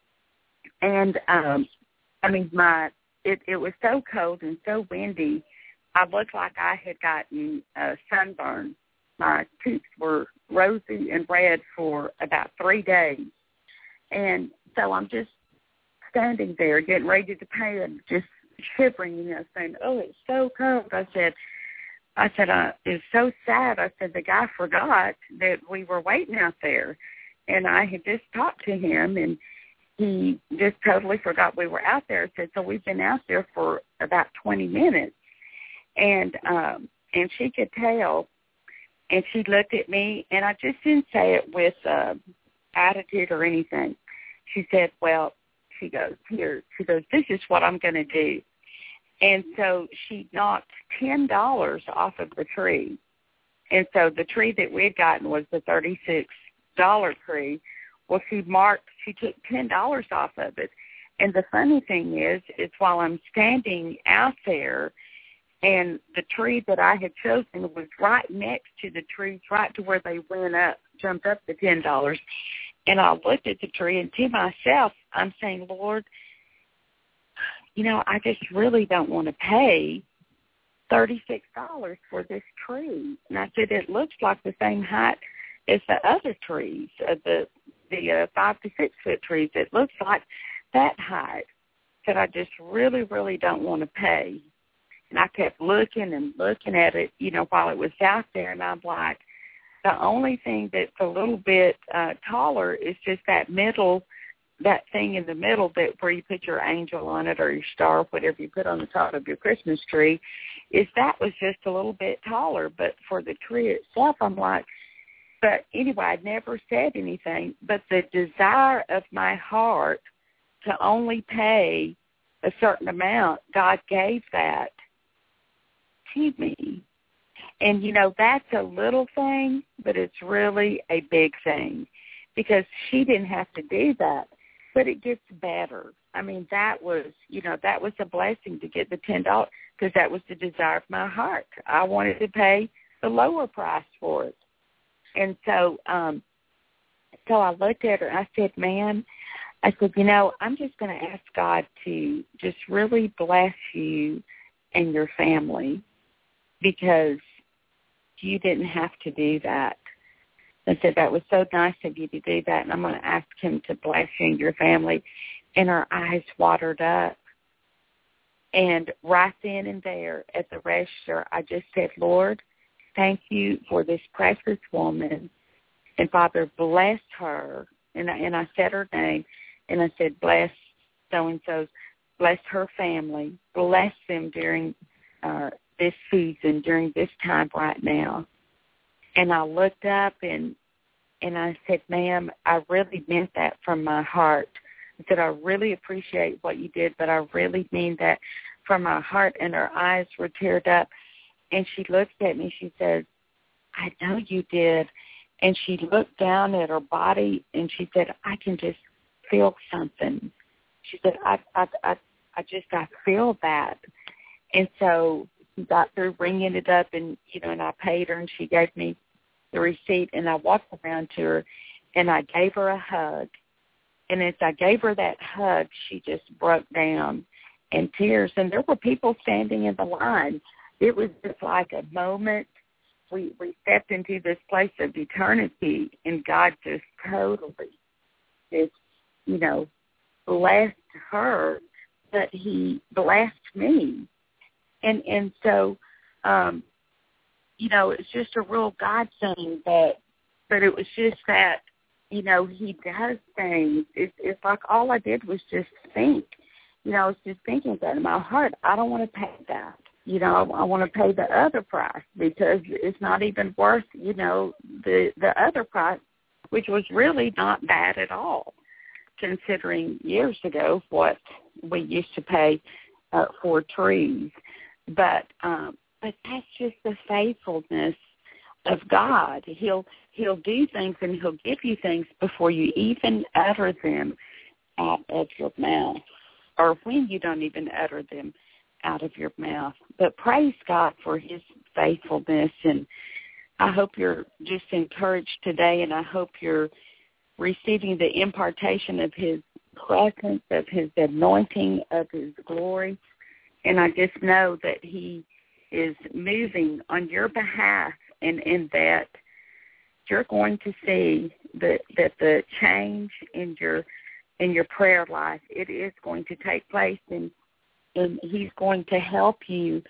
And, um, I mean, my it, it was so cold and so windy, I looked like I had gotten a sunburn. My cheeks were rosy and red for about three days. And so I'm just standing there getting ready to pay and just shivering, you know, saying, oh, it's so cold. I said, I said, uh, it's so sad. I said, the guy forgot that we were waiting out there. And I had just talked to him, and he just totally forgot we were out there. I said, so we've been out there for about twenty minutes. And um, and she could tell. And she looked at me, and I just didn't say it with uh, attitude or anything. She said, well, she goes, here, she goes, this is what I'm going to do. And so she knocked ten dollars off of the tree. And so the tree that we had gotten was the thirty-six dollar tree. Well, she marked, she took ten dollars off of it. And the funny thing is, is while I'm standing out there, and the tree that I had chosen was right next to the trees, right to where they went up, jumped up the ten dollars. And I looked at the tree, and to myself, I'm saying, Lord, you know, I just really don't want to pay thirty-six dollars for this tree. And I said, it looks like the same height as the other trees, uh, the the uh, five to six foot trees. It looks like that height. said, I just really, really don't want to pay. And I kept looking and looking at it, you know, while it was out there, and I'm like, the only thing that's a little bit uh, taller is just that middle, that thing in the middle that where you put your angel on it or your star, whatever you put on the top of your Christmas tree, is that was just a little bit taller. But for the tree itself, I'm like, but anyway, I never said anything. But the desire of my heart to only pay a certain amount, God gave that to me. And, you know, that's a little thing, but it's really a big thing because she didn't have to do that. But it gets better. I mean, that was, you know, that was a blessing to get the ten dollars because that was the desire of my heart. I wanted to pay the lower price for it. And so um, so I looked at her and I said, ma'am, I said, you know, I'm just going to ask God to just really bless you and your family because you didn't have to do that. I said, that was so nice of you to do that, and I'm going to ask him to bless you and your family. And her eyes watered up. And right then and there at the register, I just said, Lord, thank you for this precious woman. And, Father, bless her. And I, and I said her name, and I said, bless so-and-so, bless her family, bless them during uh, this season, during this time right now. And I looked up and and I said, ma'am, I really meant that from my heart. I said, I really appreciate what you did, but I really mean that from my heart. And her eyes were teared up. And she looked at me. She said, I know you did. And she looked down at her body, and she said, I can just feel something. She said, I, I, I, I just, I feel that. And so we got through ringing it up, and, you know, and I paid her, and she gave me the receipt, and I walked around to her, and I gave her a hug. And as I gave her that hug, she just broke down in tears. And there were people standing in the line. It was just like a moment. We we stepped into this place of eternity, and God just totally just, you know, blessed her, but he blessed me. And and so, um, you know, it's just a real God thing, but but it was just that, you know, he does things. It's, it's like all I did was just think. You know, I was just thinking that in my heart, I don't want to pay that. You know, I, I want to pay the other price because it's not even worth, you know, the the other price, which was really not bad at all, considering years ago what we used to pay uh, for trees. But um, but that's just the faithfulness of God. He'll He'll do things, and he'll give you things before you even utter them out of your mouth, or when you don't even utter them out of your mouth. But praise God for his faithfulness, and I hope you're just encouraged today, and I hope you're receiving the impartation of his presence, of his anointing, of his glory. And I just know that he is moving on your behalf, and in that you're going to see that that the change in your in your prayer life, it is going to take place, and and he's going to help you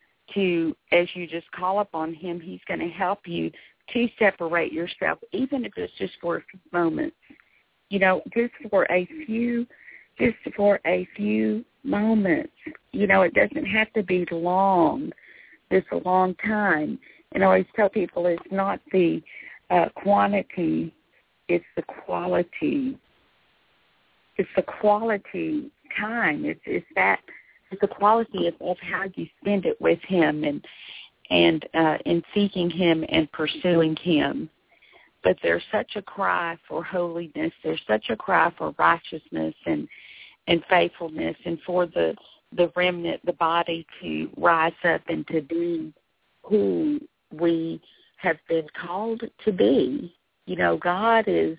to, as you just call upon him, he's going to help you to separate yourself, even if it's just for a few moments. You know, just for a few, just for a few moments. You know, it doesn't have to be long, just a long time. And I always tell people it's not the uh, quantity, it's the quality. It's the quality time. It's, it's that, it's the quality of, of how you spend it with him and and uh, in seeking him and pursuing him. But there's such a cry for holiness. There's such a cry for righteousness and, and faithfulness, and for the, the remnant, the body, to rise up and to be who we have been called to be. You know, God is,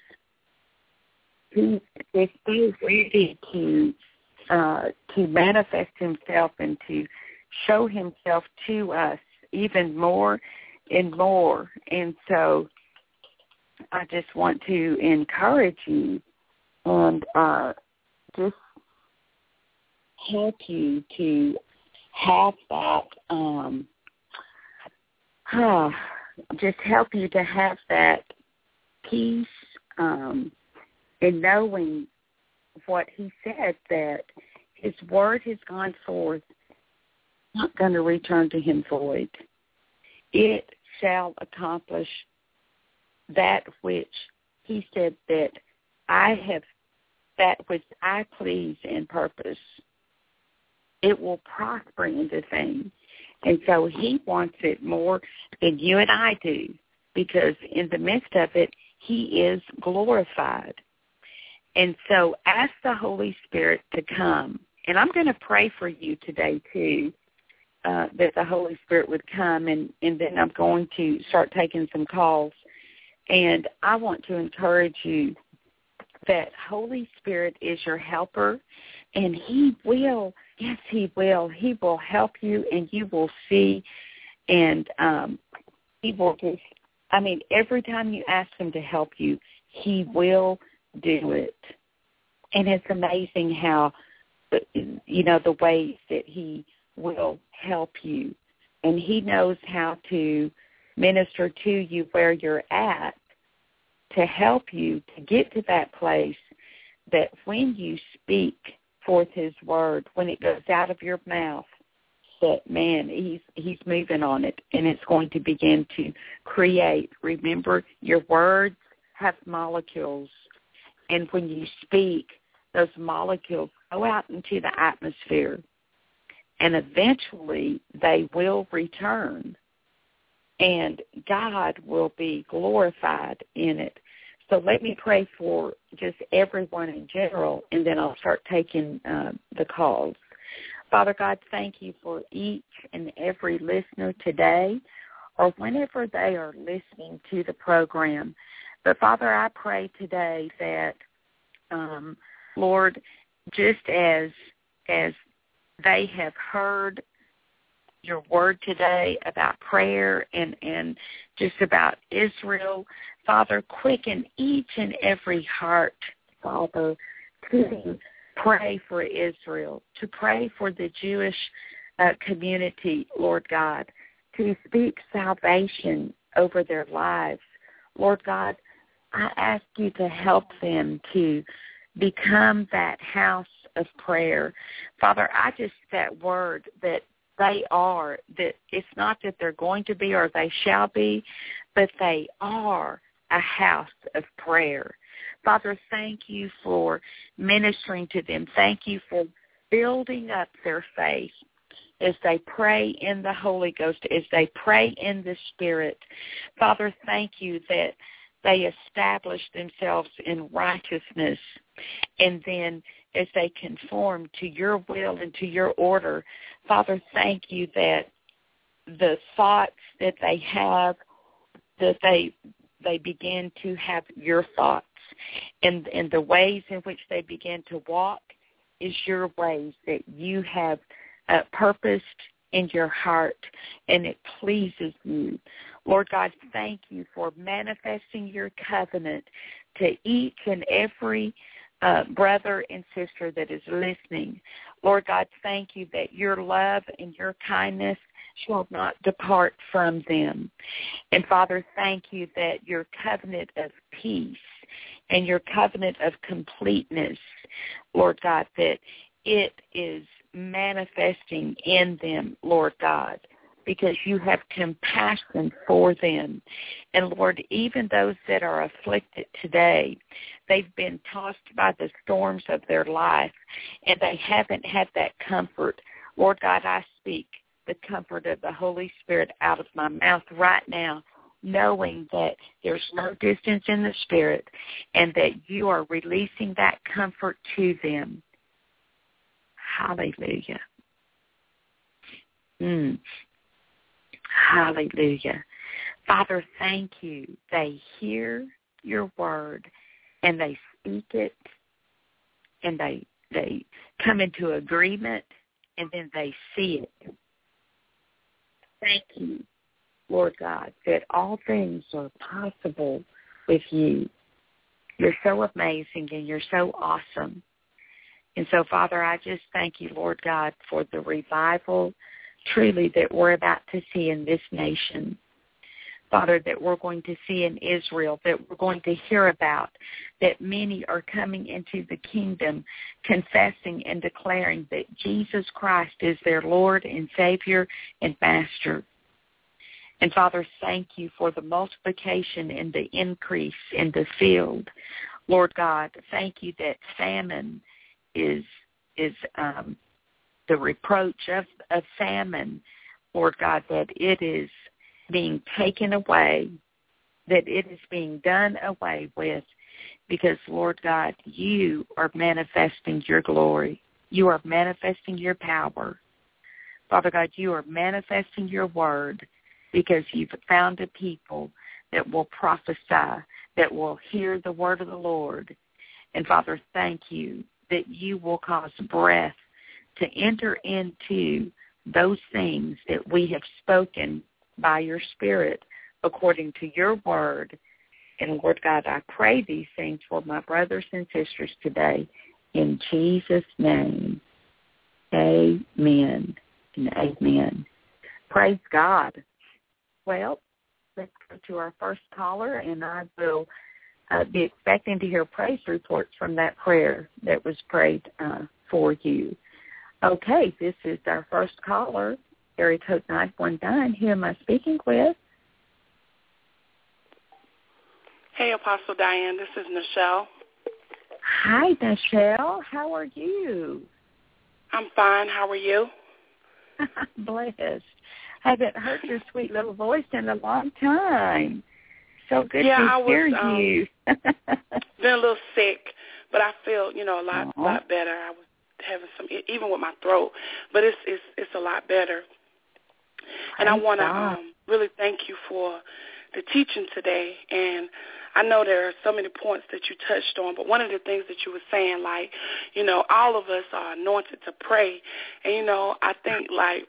he is so ready to uh, to manifest himself and to show himself to us even more and more. And so I just want to encourage you and uh, just help you to have that, um, uh, just help you to have that peace um, in knowing what he said, that his word has gone forth, not going to return to him void. It shall accomplish that which he said that I have, that which I please and purpose. It will prosper in the thing. And so he wants it more than you and I do, because in the midst of it, he is glorified. And so ask the Holy Spirit to come. And I'm going to pray for you today, too, uh, that the Holy Spirit would come, and, and then I'm going to start taking some calls. And I want to encourage you that Holy Spirit is your helper, and he will, yes, he will. He will help you, and you will see, and um, he will just, I mean, every time you ask him to help you, he will do it. And it's amazing how, you know, the ways that he will help you. And he knows how to minister to you where you're at to help you to get to that place that when you speak forth his word, when it goes out of your mouth, that, man, he's he's moving on it, and it's going to begin to create. Remember, your words have molecules, and when you speak, those molecules go out into the atmosphere, and eventually they will return, and God will be glorified in it. So let me pray for just everyone in general, and then I'll start taking uh, the calls. Father God, thank you for each and every listener today, or whenever they are listening to the program. But, Father, I pray today that, um, Lord, just as as they have heard your word today about prayer and, and just about Israel, Father, quicken each and every heart, Father, to pray for Israel, to pray for the Jewish uh, community, Lord God, to speak salvation over their lives. Lord God, I ask you to help them to become that house of prayer. Father, I just, that word that they are, that it's not that they're going to be or they shall be, but they are a house of prayer. Father, thank you for ministering to them. Thank you for building up their faith as they pray in the Holy Ghost, as they pray in the Spirit. Father, thank you that they establish themselves in righteousness, and then as they conform to your will and to your order, Father, thank you that the thoughts that they have, that they they begin to have your thoughts, and, and the ways in which they begin to walk is your ways that you have uh, purposed in your heart, and it pleases you. Lord God, thank you for manifesting your covenant to each and every uh, brother and sister that is listening. Lord God, thank you that your love and your kindness shall not depart from them. And Father, thank you that your covenant of peace and your covenant of completeness, Lord God, that it is manifesting in them, Lord God, because you have compassion for them. And Lord, even those that are afflicted today, they've been tossed by the storms of their life, and they haven't had that comfort. Lord God, I speak the comfort of the Holy Spirit out of my mouth right now, knowing that there's no distance in the Spirit and that you are releasing that comfort to them. Hallelujah. Mm. Hallelujah. Father, thank you. They hear your word and they speak it, and they they come into agreement, and then they see it. Thank you, Lord God, that all things are possible with you. You're so amazing and you're so awesome. And so, Father, I just thank you, Lord God, for the revival truly that we're about to see in this nation. Father, that we're going to see in Israel, that we're going to hear about, that many are coming into the kingdom, confessing and declaring that Jesus Christ is their Lord and Savior and Master. And Father, thank you for the multiplication and the increase in the field. Lord God, thank you that famine is is um, the reproach of, of famine, Lord God, that it is being taken away, that it is being done away with, because, Lord God, you are manifesting your glory. You are manifesting your power. Father God, you are manifesting your word, because you've found a people that will prophesy, that will hear the word of the Lord. And, Father, thank you that you will cause breath to enter into those things that we have spoken by your Spirit according to your word. And, Lord God, I pray these things for my brothers and sisters today in Jesus' name. Amen and amen. Praise God. Well, let's go to our first caller, and I will uh, be expecting to hear praise reports from that prayer that was prayed uh, for you. Okay, this is our first caller, area code nine one nine. Who am I speaking with? Hey, Apostle Diane, this is Nichelle. Hi, Nichelle. How are you? I'm fine. How are you? Blessed. Haven't heard your sweet little voice in a long time. So good yeah, to I hear was, um, you. been a little sick, but I feel, you know, a lot, Aww. lot better. I was having some, even with my throat, but it's it's it's a lot better. And Praise I want to God. um, really thank you for the teaching today. And I know there are so many points that you touched on, but one of the things that you were saying, like, you know, all of us are anointed to pray. And, you know, I think, like,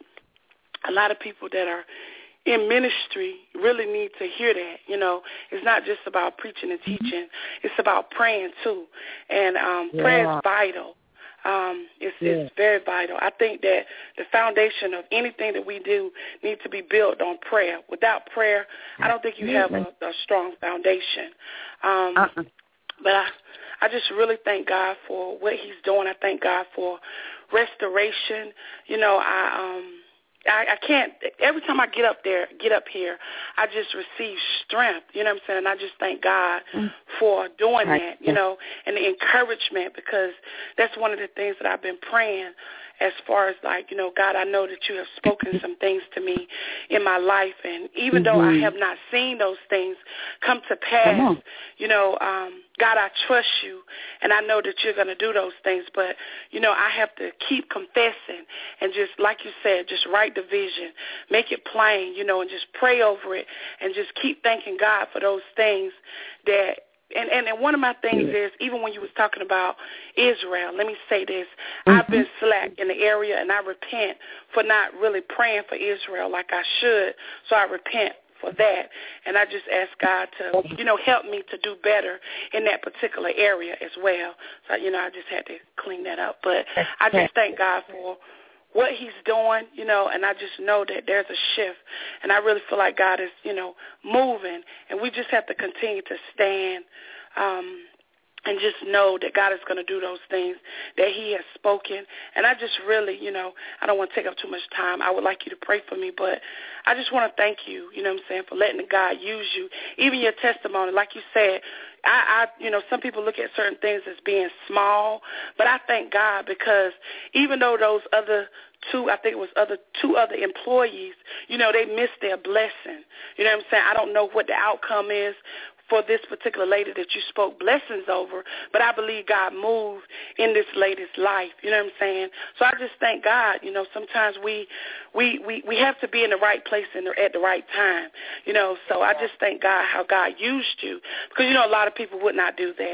a lot of people that are in ministry really need to hear that. You know, it's not just about preaching and teaching. It's about praying, too. And um, Yeah. prayer is vital. Um, it's, Yeah. it's very vital. I think that the foundation of anything that we do needs to be built on prayer. Without prayer, I don't think you have a, a strong foundation. Um, uh-uh. But I, I just really thank God for what he's doing. I thank God for restoration. You know, I um. I, I can't, every time I get up there, get up here, I just receive strength, you know what I'm saying? And I just thank God for doing that, you know, and the encouragement, because that's one of the things that I've been praying as far as, like, you know, God, I know that you have spoken some things to me in my life, and even mm-hmm. though I have not seen those things come to pass, come you know, um, God, I trust you, and I know that you're going to do those things, but, you know, I have to keep confessing and just, like you said, just write the vision, make it plain, you know, and just pray over it and just keep thanking God for those things that, and, and, and one of my things is, even when you was talking about Israel, let me say this, mm-hmm. I've been slack in the area, and I repent for not really praying for Israel like I should, so I repent for that, and I just ask God to, you know, help me to do better in that particular area as well. So, you know, I just had to clean that up, but I just thank God for what he's doing, you know, and I just know that there's a shift, and I really feel like God is, you know, moving, and we just have to continue to stand um, and just know that God is going to do those things that he has spoken. And I just really, you know, I don't want to take up too much time. I would like you to pray for me, but I just want to thank you, you know what I'm saying, for letting God use you. Even your testimony, like you said, I, I, you know, some people look at certain things as being small, but I thank God, because even though those other two, I think it was other two other employees, you know, they missed their blessing. You know what I'm saying? I don't know what the outcome is for this particular lady that you spoke blessings over, but I believe God moved in this lady's life. You know what I'm saying? So I just thank God. You know, sometimes we we, we, we have to be in the right place and at the right time. You know, so I just thank God how God used you, because, you know, a lot of people would not do that.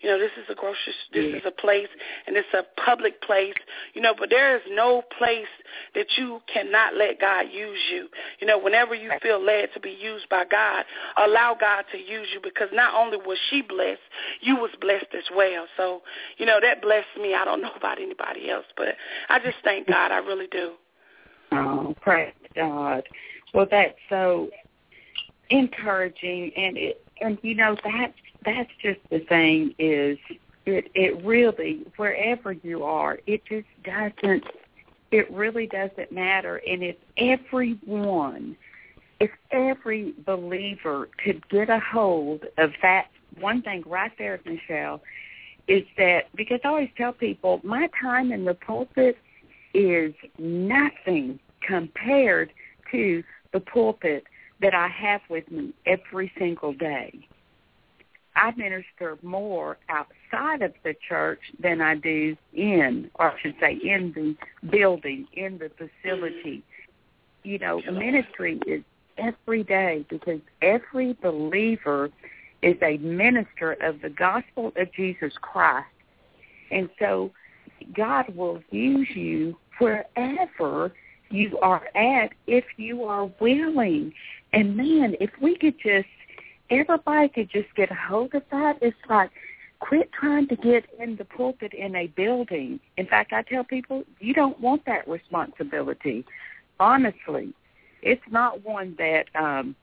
You know, this is a grocery, this is a place, and it's a public place, you know, but there is no place that you cannot let God use you. You know, whenever you feel led to be used by God, allow God to use you, because not only was she blessed, you was blessed as well. So, you know, that blessed me. I don't know about anybody else, but I just thank God. I really do. Oh, praise God. Well, that's so encouraging, and it, and you know that that's just the thing is it it really, wherever you are, it just doesn't it really doesn't matter. And if everyone, if every believer could get a hold of that one thing right there, Michelle, is that, because I always tell people my time in the pulpit is nothing compared to the pulpit that I have with me every single day. I minister more outside of the church than I do in, or I should say in the building, in the facility. You know, ministry is every day, because every believer is a minister of the gospel of Jesus Christ. And so God will use you wherever you are at if you are willing. And, man, if we could just, everybody could just get a hold of that. It's like, quit trying to get in the pulpit in a building. In fact, I tell people, you don't want that responsibility. Honestly, it's not one that um,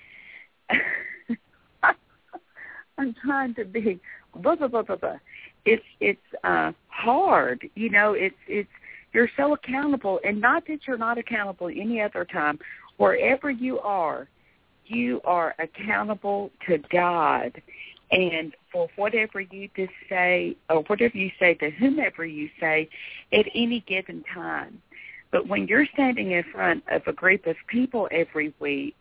I'm trying to be blah, blah, blah, blah, blah. It's, it's uh, hard. You know, it's, it's, you're so accountable, and not that you're not accountable any other time. Wherever you are, you are accountable to God, and for whatever you just say, or whatever you say to whomever you say at any given time. But when you're standing in front of a group of people every week,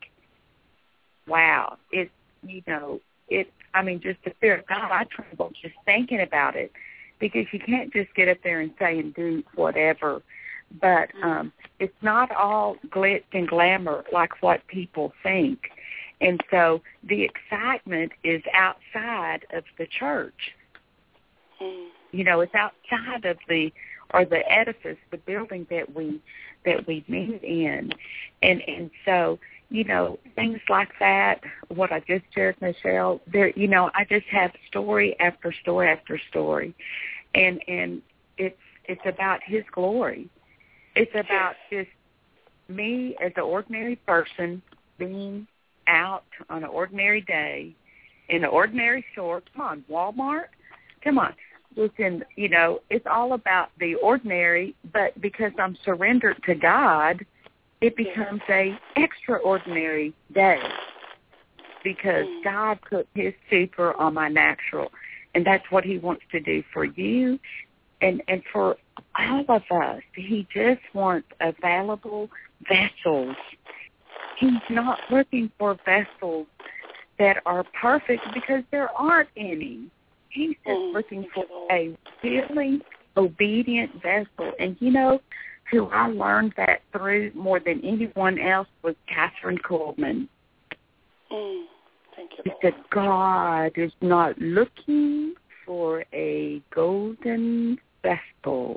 wow, it, you know, it, I mean, just the fear of God, I tremble just thinking about it, because you can't just get up there and say and do whatever. But um, it's not all glitz and glamour like what people think. And so the excitement is outside of the church. Mm. You know, it's outside of the, or the edifice, the building that we that we meet in. And and so, you know, things like that, what I just shared, Michelle, there, you know, I just have story after story after story. And and it's it's about his glory. It's about just me as an ordinary person being out on an ordinary day in an ordinary store. Come on, Walmart. Come on. Listen, you know, it's all about the ordinary, but because I'm surrendered to God, it becomes a extraordinary day, because God put his super on my natural, and that's what he wants to do for you and, and for all of us. He just wants available vessels. He's not looking for vessels that are perfect, because there aren't any. He's just looking for a really obedient vessel. And, you know, who I learned that through more than anyone else was Catherine Coleman. Mm, thank you, Lord. She said, God is not looking for a golden vessel.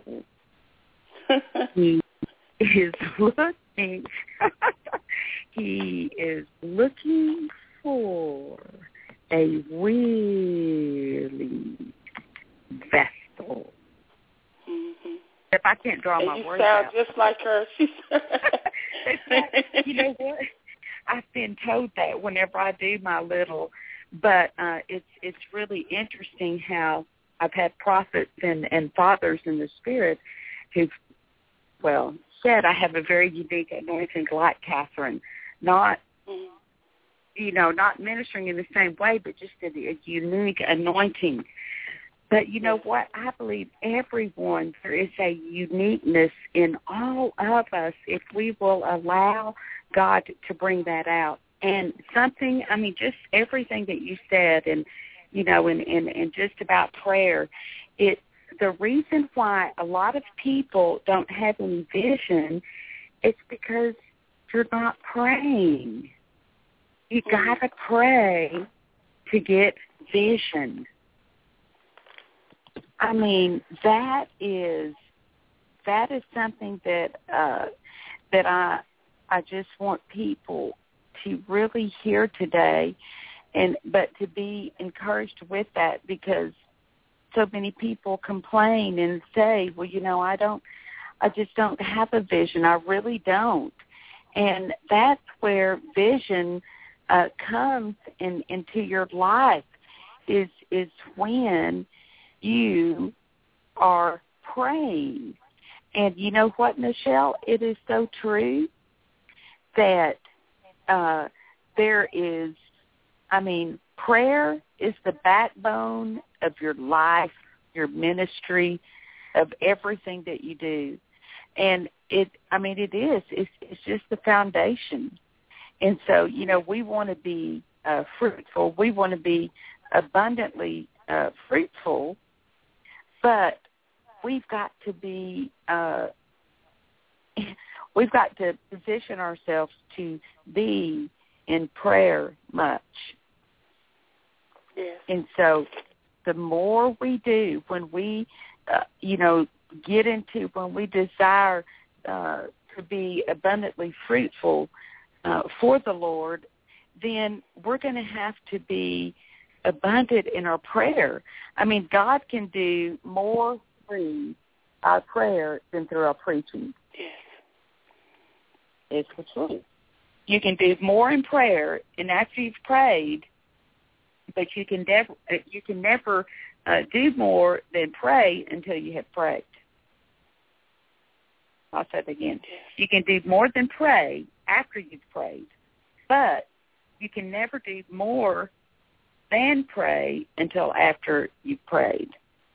He is looking, he is looking for a willing vessel. Mm-hmm. If I can't draw and my you words sound out. just like her. You know what? I've been told that whenever I do my little, but uh, it's it's really interesting how I've had prophets and, and fathers in the spirit who've, well, said I have a very unique anointing like Catherine, not, mm-hmm. you know, not ministering in the same way, but just a, a unique anointing. But you know what? I believe everyone, there is a uniqueness in all of us if we will allow God to bring that out. And something, I mean, just everything that you said and, you know, and, and, and just about prayer, it, the reason why a lot of people don't have any vision is because you're not praying. You got to pray to get vision. I mean, that is that is something that uh, that I I just want people to really hear today, and but to be encouraged with that, because so many people complain and say, well, you know, I don't, I just don't have a vision. I really don't. And that's where vision uh, comes in, into your life, is is when you are praying. And you know what, Michelle? It is so true that uh, there is, I mean, prayer is the backbone of your life, your ministry, of everything that you do. And it, I mean, it is. It's, it's just the foundation. And so, you know, we want to be uh, fruitful. We want to be abundantly uh, fruitful, but we've got to be, uh, we've got to position ourselves to be in prayer much. Yes. And so the more we do, when we, uh, you know, get into, when we desire uh, to be abundantly fruitful uh, for the Lord, then we're going to have to be abundant in our prayer. I mean, God can do more through our prayer than through our preaching. Yes. It's the truth. You can do more in prayer, and after you've prayed, but you can never you can never uh, do more than pray until you have prayed. I'll say it again. You can do more than pray after you've prayed, but you can never do more than pray until after you've prayed.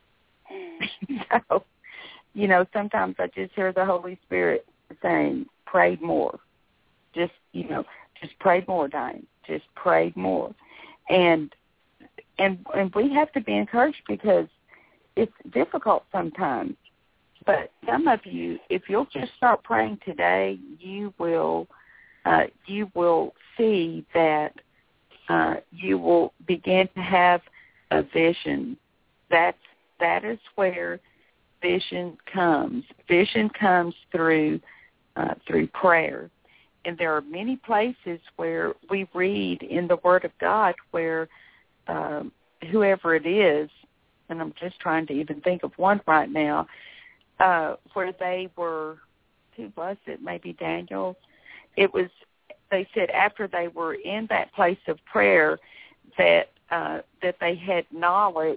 So, you know, sometimes I just hear the Holy Spirit saying, pray more. Just, you know, just pray more, Diane. Just pray more. And and and we have to be encouraged, because it's difficult sometimes. But some of you, if you'll just start praying today, you will uh, you will see that uh, you will begin to have a vision. That's that is where vision comes. Vision comes through uh, through prayer. And there are many places where we read in the Word of God where um, whoever it is, and I'm just trying to even think of one right now, uh, where they were, who was it, maybe Daniel? It was, they said after they were in that place of prayer that uh, that they had knowledge,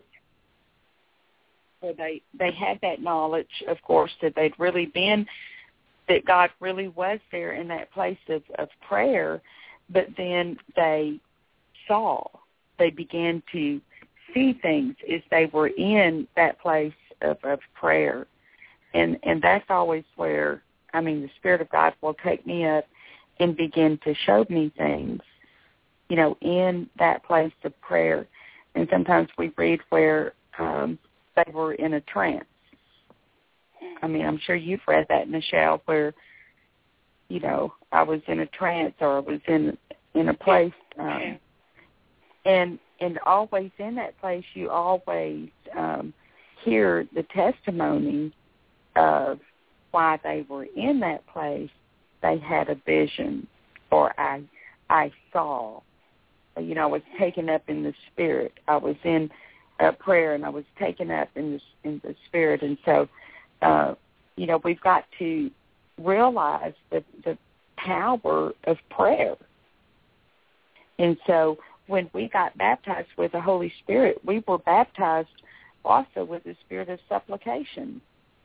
or they, they had that knowledge, of course, that they'd really been, that God really was there in that place of, of prayer, but then they saw, they began to see things as they were in that place of, of prayer. And and that's always where, I mean, the Spirit of God will take me up and begin to show me things, you know, in that place of prayer. And sometimes we read where um, they were in a trance. I mean, I'm sure you've read that, Michelle, where, you know, I was in a trance, or I was in in a place, um, and and always in that place, you always um, hear the testimony of why they were in that place. They had a vision, or I I saw. You know, I was taken up in the Spirit. I was in uh, prayer, and I was taken up in the in the Spirit, and so. Uh, you know, we've got to realize the, the power of prayer. And so when we got baptized with the Holy Spirit, we were baptized also with the spirit of supplication.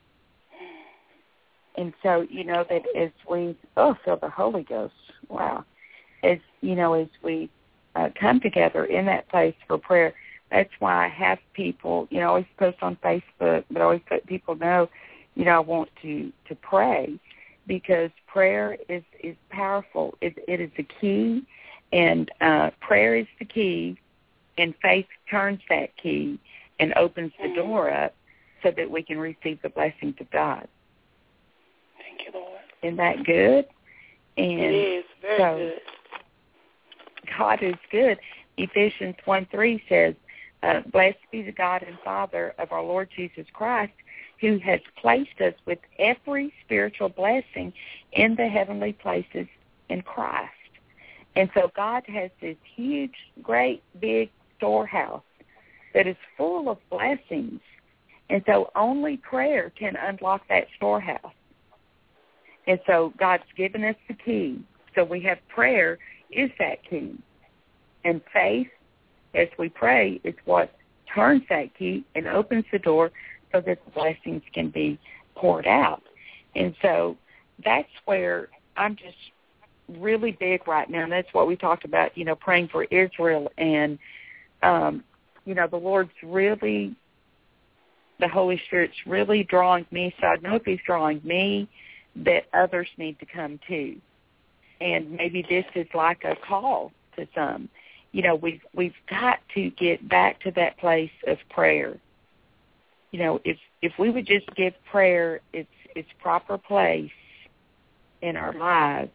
And so, you know, that as we, oh, feel the Holy Ghost, wow. As, you know, as we uh, come together in that place for prayer, that's why I have people, you know, I always post on Facebook, but I always let people know, you know, I want to, to pray, because prayer is, is powerful. It, it is the key, and uh, prayer is the key, and faith turns that key and opens the door up so that we can receive the blessings of God. Thank you, Lord. Isn't that good? And it is very so good. God is good. Ephesians one three says, Uh, blessed be the God and Father of our Lord Jesus Christ, who has placed us with every spiritual blessing in the heavenly places in Christ. And so God has this huge, great, big storehouse that is full of blessings. And so only prayer can unlock that storehouse. And so God's given us the key. So we have prayer is that key. And faith, as we pray, is what turns that key and opens the door so that the blessings can be poured out. And so that's where I'm just really big right now. And that's what we talked about, you know, praying for Israel. And, um, you know, the Lord's really, the Holy Spirit's really drawing me. So I know if he's drawing me, that others need to come too. And maybe this is like a call to some. You know, we've, we've got to get back to that place of prayer. You know, if if we would just give prayer its its proper place in our lives,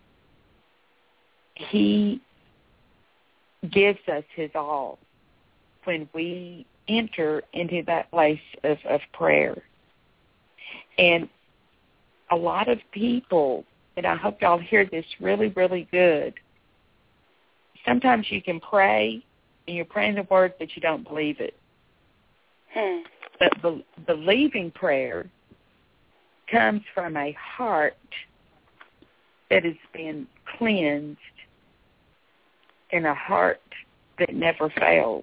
he gives us his all when we enter into that place of, of prayer. And a lot of people, and I hope y'all hear this really, really good, sometimes you can pray and you're praying the word, but you don't believe it. Hmm. But be, believing prayer comes from a heart that has been cleansed and a heart that never fails.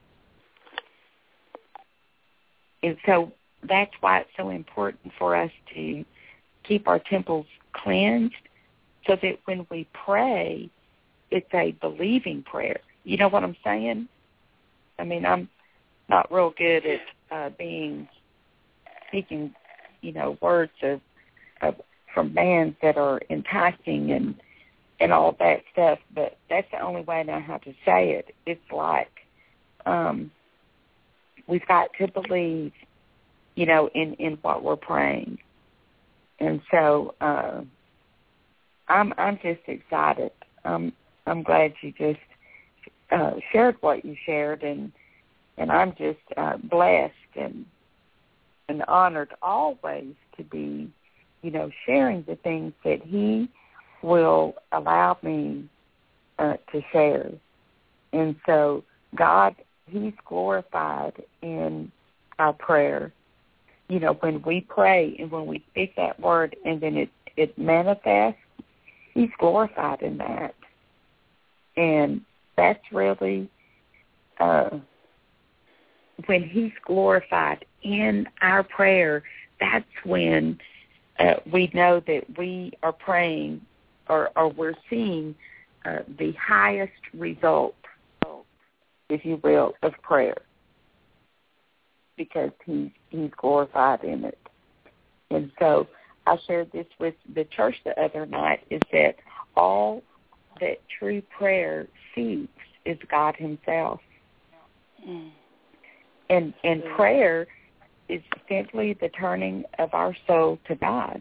And so that's why it's so important for us to keep our temples cleansed so that when we pray, it's a believing prayer. You know what I'm saying? I mean, I'm not real good at uh, being, speaking, you know, words of, of from bands that are enticing and and all that stuff, but that's the only way I know how to say it. It's like um, we've got to believe, you know, in, in what we're praying. And so uh, I'm I'm just excited. Um, I'm glad you just uh, shared what you shared, and and I'm just uh, blessed and and honored always to be, you know, sharing the things that he will allow me uh, to share. And so God, he's glorified in our prayer. You know, when we pray and when we speak that word and then it, it manifests, he's glorified in that. And that's really uh, when he's glorified in our prayer, that's when uh, we know that we are praying or, or we're seeing uh, the highest result, if you will, of prayer, because he, he's glorified in it. And so I shared this with the church the other night, is that all that true prayer seeks is God himself. Mm. And and prayer is simply the turning of our soul to God.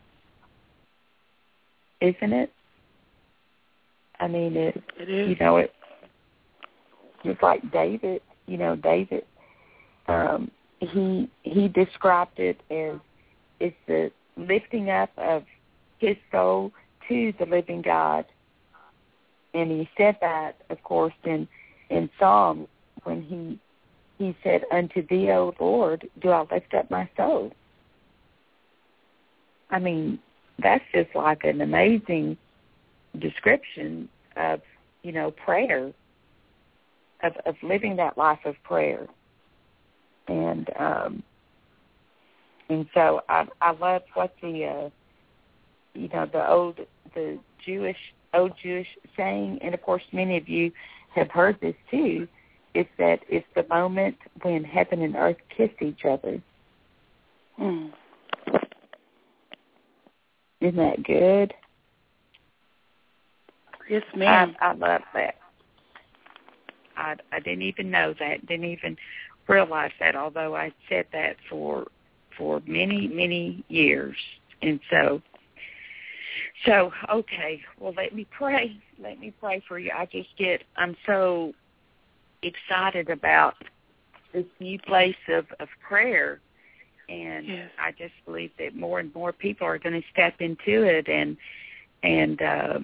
Isn't it? I mean, it, it is. You know, it, it's like David, you know, David, um, he he described it as it's the lifting up of his soul to the living God. And he said that, of course, in, in Psalms when he he said, "Unto thee, O Lord, do I lift up my soul." I mean, that's just like an amazing description of, you know, prayer, of, of living that life of prayer. And um, and so I I love what the uh, you know the old the Jewish old Jewish saying, and of course many of you have heard this too, is that it's the moment when heaven and earth kiss each other. Mm. Isn't that good? Yes, ma'am. I, I love that. I, I didn't even know that, didn't even realize that, although I said that for for many, many years. And so, so okay, well, let me pray. Let me pray for you. I just get, I'm so excited about this new place of, of prayer. And yes. I just believe that more and more people are going to step into it. And and uh,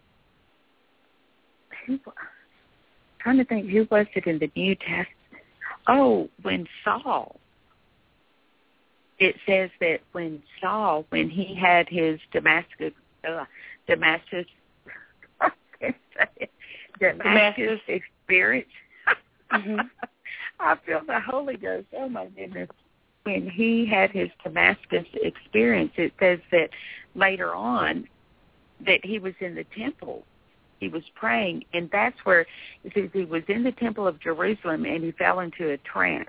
who, I'm trying to think, who was it in the New Testament? Oh, when Saul. It says that when Saul, when he had his Damascus, uh, Damascus, I can't say it, Damascus, Damascus experience. Mm-hmm. I feel the Holy Ghost. Oh my goodness. When he had his Damascus experience, it says that later on that he was in the temple. He was praying, and that's where it says he was in the temple of Jerusalem, and he fell into a trance.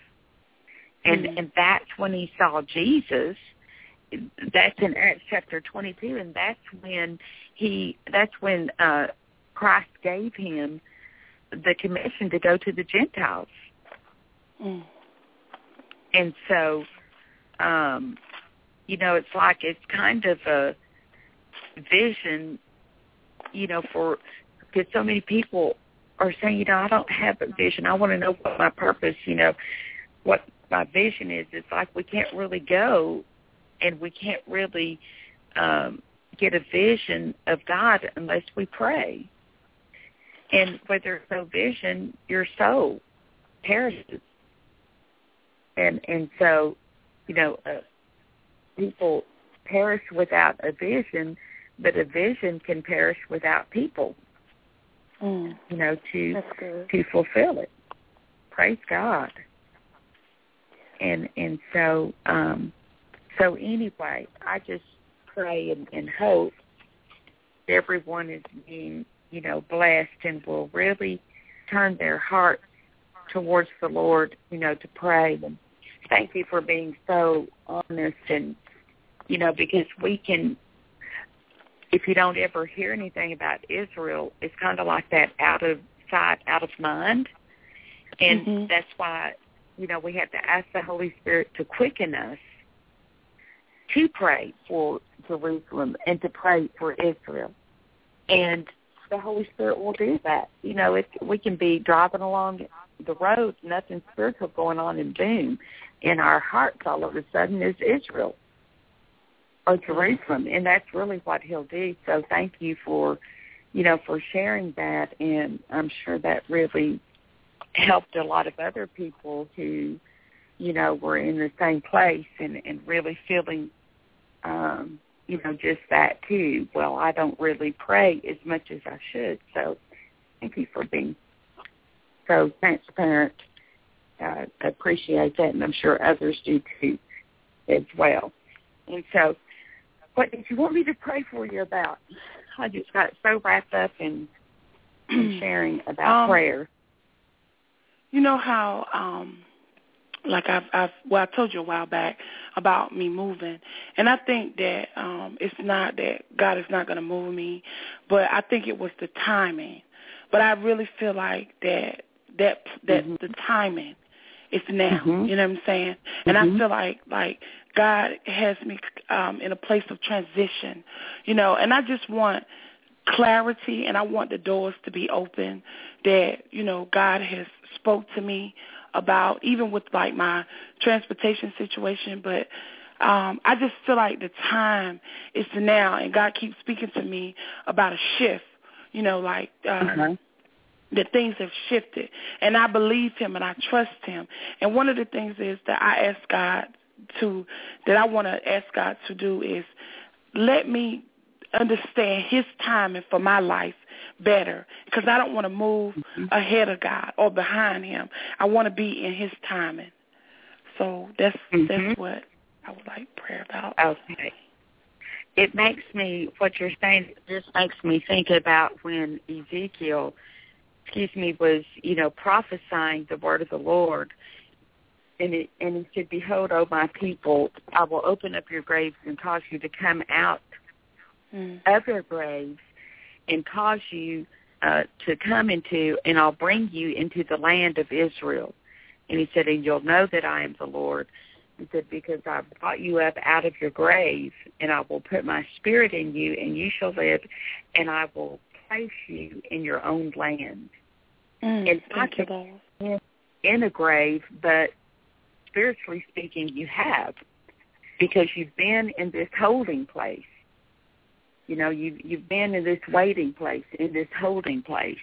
And mm-hmm. and that's when he saw Jesus. That's in Acts chapter twenty-two, and that's when he. That's when uh, Christ gave him the commission to go to the Gentiles. Mm. And so, um, you know, it's like it's kind of a vision, you know, for because so many people are saying, you know, I don't have a vision. I want to know what my purpose, you know, what my vision is. It's like we can't really go and we can't really um, get a vision of God unless we pray. And where there's no vision, your soul perishes. And and so, you know, uh, people perish without a vision, but a vision can perish without people, mm. you know, to to fulfill it. Praise God. And and so, um, so anyway, I just pray and, and hope everyone is being, you know, blessed and will really turn their hearts towards the Lord, you know, to pray. And thank you for being so honest and, you know, because we can, if you don't ever hear anything about Israel, it's kind of like that out of sight, out of mind. And mm-hmm. that's why, you know, we have to ask the Holy Spirit to quicken us to pray for Jerusalem and to pray for Israel. And the Holy Spirit will do that. You know, it, we can be driving along the road, nothing spiritual going on, and boom, in our hearts all of a sudden is Israel or Jerusalem, and that's really what he'll do. So thank you for, you know, for sharing that, and I'm sure that really helped a lot of other people who, you know, were in the same place and, and really feeling, um, you know, just that too. Well, I don't really pray as much as I should, so thank you for being so transparent. Uh, I appreciate that, and I'm sure others do too as well. And so what did you want me to pray for you about? I just got so wrapped up in, in sharing about um, prayer. You know how, um, like I've, I've, well, I told you a while back about me moving, and I think that um, it's not that God is not going to move me, but I think it was the timing. But I really feel like that that that mm-hmm. the timing is now. Mm-hmm. You know what I'm saying? And mm-hmm. I feel like like God has me um, in a place of transition, you know, and I just want clarity, and I want the doors to be open that, you know, God has spoke to me about, even with like my transportation situation. But um, I just feel like the time is now, and God keeps speaking to me about a shift, you know, like um, uh-huh. that things have shifted, and I believe him and I trust him. And one of the things is that I ask God to, that I want to ask God to do is let me understand his timing for my life better, because I don't want to move mm-hmm. ahead of God or behind him. I want to be in his timing. So that's mm-hmm. that's what I would like prayer about. Okay. It makes me, what you're saying, just makes me think about when Ezekiel, excuse me, was, you know, prophesying the word of the Lord. And, it, and he said, behold, O my people, I will open up your graves and cause you to come out mm. of your graves and cause you uh, to come into, and I'll bring you into the land of Israel. And he said, and you'll know that I am the Lord. He said, because I brought you up out of your grave, and I will put my spirit in you, and you shall live, and I will place you in your own land. Mm, and thank you, Lord. in a grave, but spiritually speaking, you have, because you've been in this holding place. You know, you've, you've been in this waiting place, in this holding place.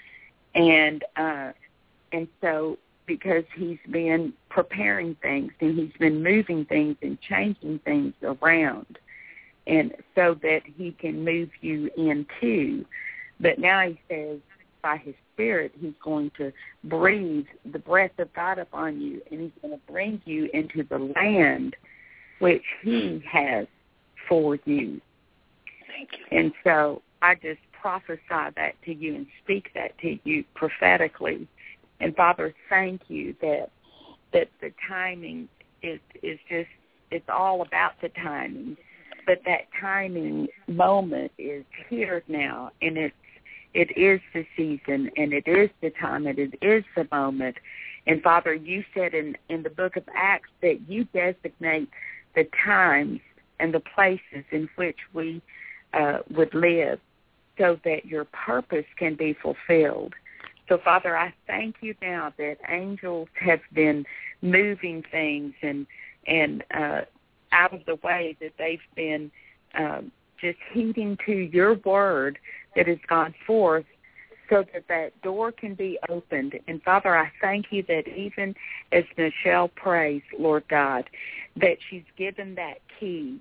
And uh, and so because he's been preparing things and he's been moving things and changing things around, and so that he can move you into. But now he says by his Spirit he's going to breathe the breath of God upon you, and he's going to bring you into the land which he has for you. Thank you. And so I just prophesy that to you and speak that to you prophetically. And Father, thank you that that the timing is is just, it's all about the timing. But that timing moment is here now, and it's it is the season, and it is the time, and it is the moment. And Father, you said in, in the book of Acts that you designate the times and the places in which we uh, would live so that your purpose can be fulfilled. So, Father, I thank you now that angels have been moving things and and uh, out of the way, that they've been um, just heeding to your word that has gone forth so that that door can be opened. And, Father, I thank you that even as Michelle prays, Lord God, that she's given that key.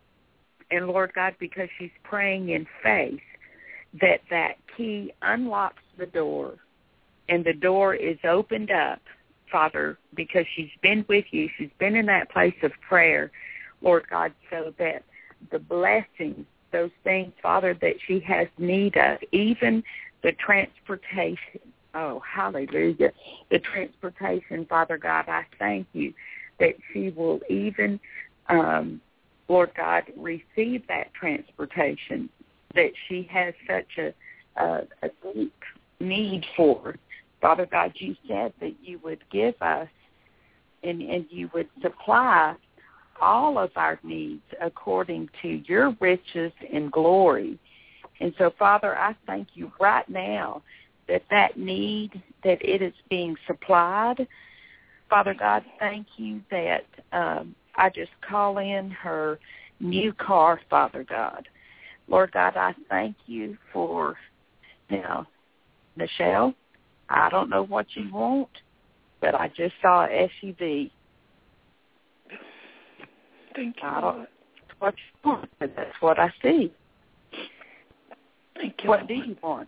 And, Lord God, because she's praying in faith, that that key unlocks the door, and the door is opened up, Father, because she's been with you. She's been in that place of prayer, Lord God, so that the blessings, those things, Father, that she has need of, even the transportation, oh, hallelujah, the transportation, Father God, I thank you that she will even, um, Lord God, receive that transportation that she has such a, a, a deep need for. Father God, you said that you would give us and, and you would supply all of our needs according to your riches and glory. And so, Father, I thank you right now that that need, that it is being supplied. Father God, thank you that um, I just call in her new car, Father God. Lord God, I thank you for, now, Michelle, I don't know what you want, but I just saw an S U V. Thank you. I don't know what you want, but that's what I see. Thank you. What do you want?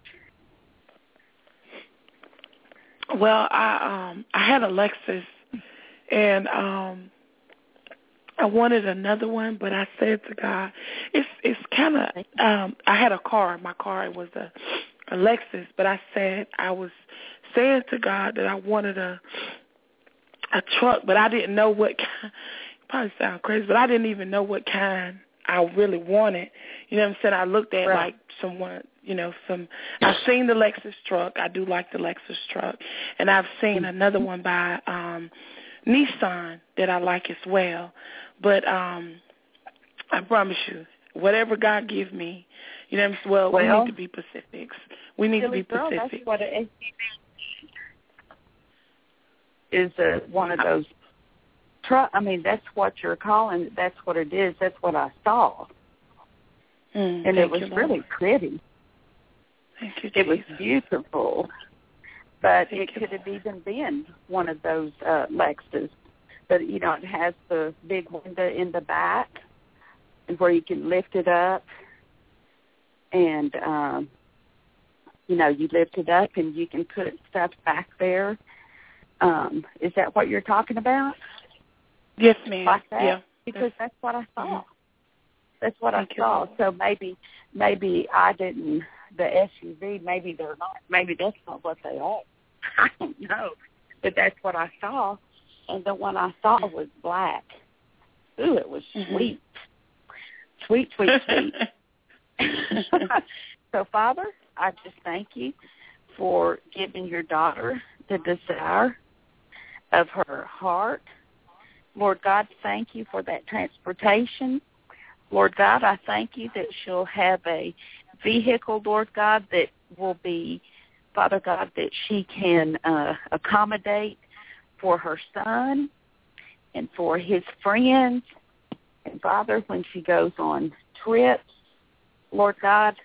Well, I um I had a Lexus, and um I wanted another one, but I said to God, it's it's kind of um I had a car. My car was a, a Lexus, but I said I was saying to God that I wanted a a truck, but I didn't know what kind. Probably sound crazy, but I didn't even know what kind I really wanted. You know what I'm saying? I looked at right. like someone, you know, some. I've seen the Lexus truck. I do like the Lexus truck, and I've seen another one by um, Nissan that I like as well. But um, I promise you, whatever God gives me, you know, well, well, we need to be Pacifics. We need really, to be Pacific. That's what an S U V is. A, one of those. Truck, I mean, that's what you're calling. That's what it is. That's what I saw, mm, and it was you, really pretty. Thank you, it was Jesus. beautiful, but Thank it you. could have even been one of those uh, Lexus. But you know, it has the big window in the back, where you can lift it up, and um, you know, you lift it up and you can put stuff back there. Um, is that what you're talking about? Yes, ma'am. Like that? Yeah. Because that's what I saw. Mm-hmm. That's what Thank I saw. So maybe, maybe I didn't. The S U V, maybe they're not. Maybe that's not what they are. I don't know. But that's what I saw, and the one I saw was black. Ooh, it was mm-hmm. sweet, sweet, sweet, sweet. So, Father, I just thank you for giving your daughter the desire of her heart. Lord God, thank you for that transportation. Lord God, I thank you that she'll have a vehicle, Lord God, that will be, Father God, that she can uh, accommodate for her son and for his friends. And, Father, when she goes on trips, Lord God,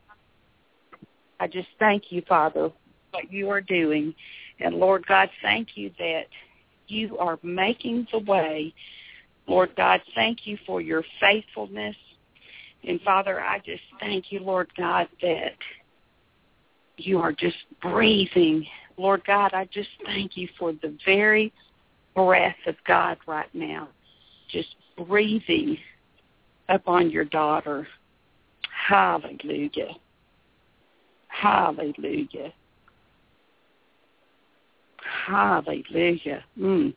I just thank you, Father, what you are doing. And, Lord God, thank you that you are making the way. Lord God, thank you for your faithfulness. And, Father, I just thank you, Lord God, that you are just breathing. Lord God, I just thank you for the very breath of God right now, just breathing upon your daughter. Hallelujah. Hallelujah. Hallelujah. Mm.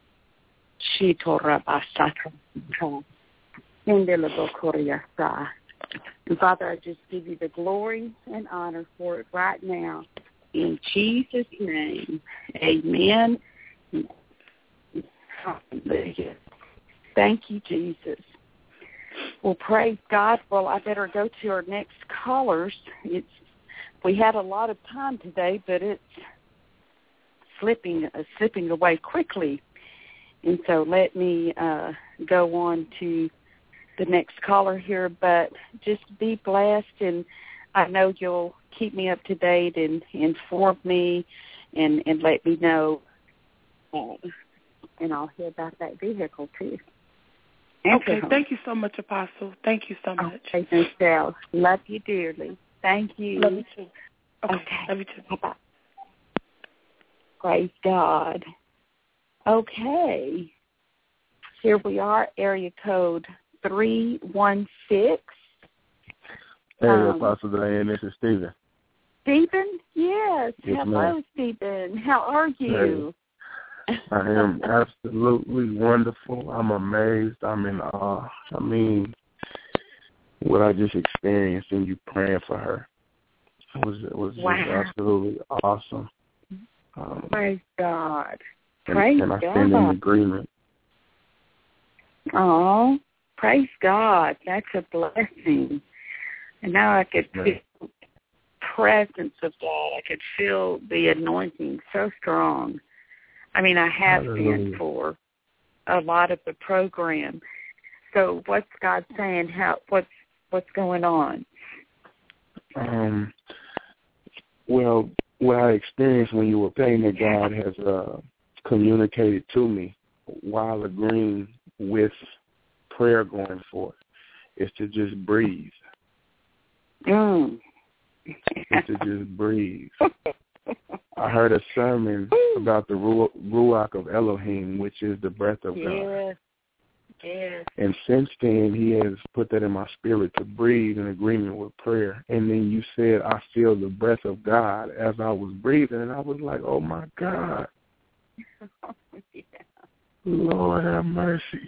And Father, I just give you the glory and honor for it right now. In Jesus' name, amen. Hallelujah. Thank you, Jesus. Well, praise God. Well, I better go to our next callers. It's we had a lot of time today, but it's slipping uh, slipping away quickly. And so let me uh, go on to the next caller here. But just be blessed, and I know you'll keep me up to date and inform me and, and let me know. Uh, and I'll hear about that vehicle, too. Okay, thank you so much, Apostle. Thank you so much. Okay, Michelle. Love you dearly. Thank you. Love you too. Okay, okay. Love you too. Bye-bye. Praise God. Okay. Here we are, area code three one six. Hey, um, Apostle Diane, this is Stephen. Stephen? Yes. Yes, Hello, ma'am. Stephen. How are you? Hey. I am absolutely wonderful. I'm amazed. I'm in awe. I mean, what I just experienced and you praying for her was it was wow. just absolutely awesome. Um, Praise God. and, Praise and I God. stand in agreement. Oh, praise God. That's a blessing. And now I could feel the presence of God. I could feel the anointing so strong. I mean, I have Hallelujah. been for a lot of the program. So what's God saying? How what's what's going on? Um, well, what I experienced when you were praying that God has uh, communicated to me while agreeing with prayer going forth is to just breathe. Mm. Is to just breathe. I heard a sermon about the Ruach of Elohim, which is the breath of yes. God. Yes. And since then, he has put that in my spirit to breathe in agreement with prayer. And then you said, I feel the breath of God as I was breathing. And I was like, oh, my God. yeah. Lord have mercy.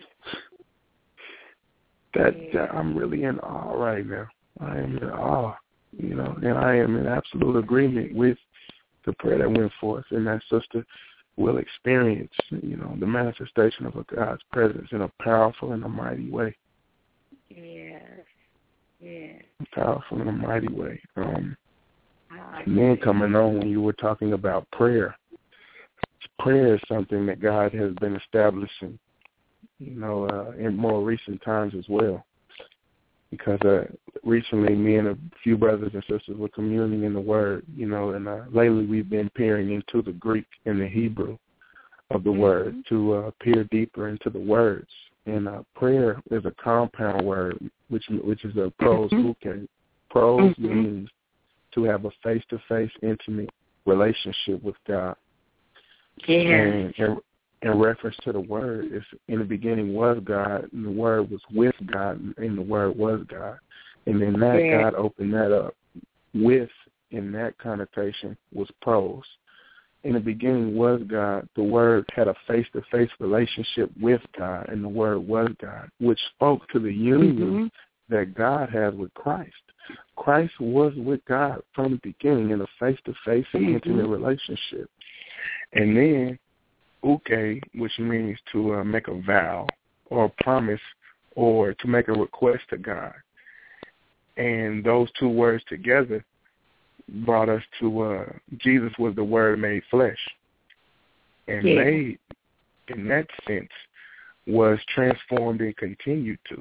That, yeah. that I'm really in awe right now. I am in awe, you know, and I am in absolute agreement with the prayer that went forth, and that sister will experience, you know, the manifestation of a God's presence in a powerful and a mighty way. Yes. Yes. Powerful and a mighty way. Um, and then coming on when you were talking about prayer, prayer is something that God has been establishing, you know, uh, in more recent times as well. Because uh, recently me and a few brothers and sisters were communing in the Word, you know, and uh, lately we've been peering into the Greek and the Hebrew of the mm-hmm. Word to uh, peer deeper into the words. And uh, prayer is a compound word, which which is a pros mm-hmm. Pros mm-hmm. means to have a face-to-face, intimate relationship with God. Yeah. And, and in reference to the Word, it's, in the beginning was God, and the Word was with God, and the Word was God. And then that yeah. God opened that up. With, in that connotation, was pros. In the beginning was God. The Word had a face-to-face relationship with God, and the Word was God, which spoke to the union mm-hmm. that God has with Christ. Christ was with God from the beginning in a face-to-face and mm-hmm. intimate relationship. And then uke, which means to uh, make a vow or a promise or to make a request to God. And those two words together brought us to uh, Jesus was the Word made flesh and yeah. made in that sense, was transformed and continued to.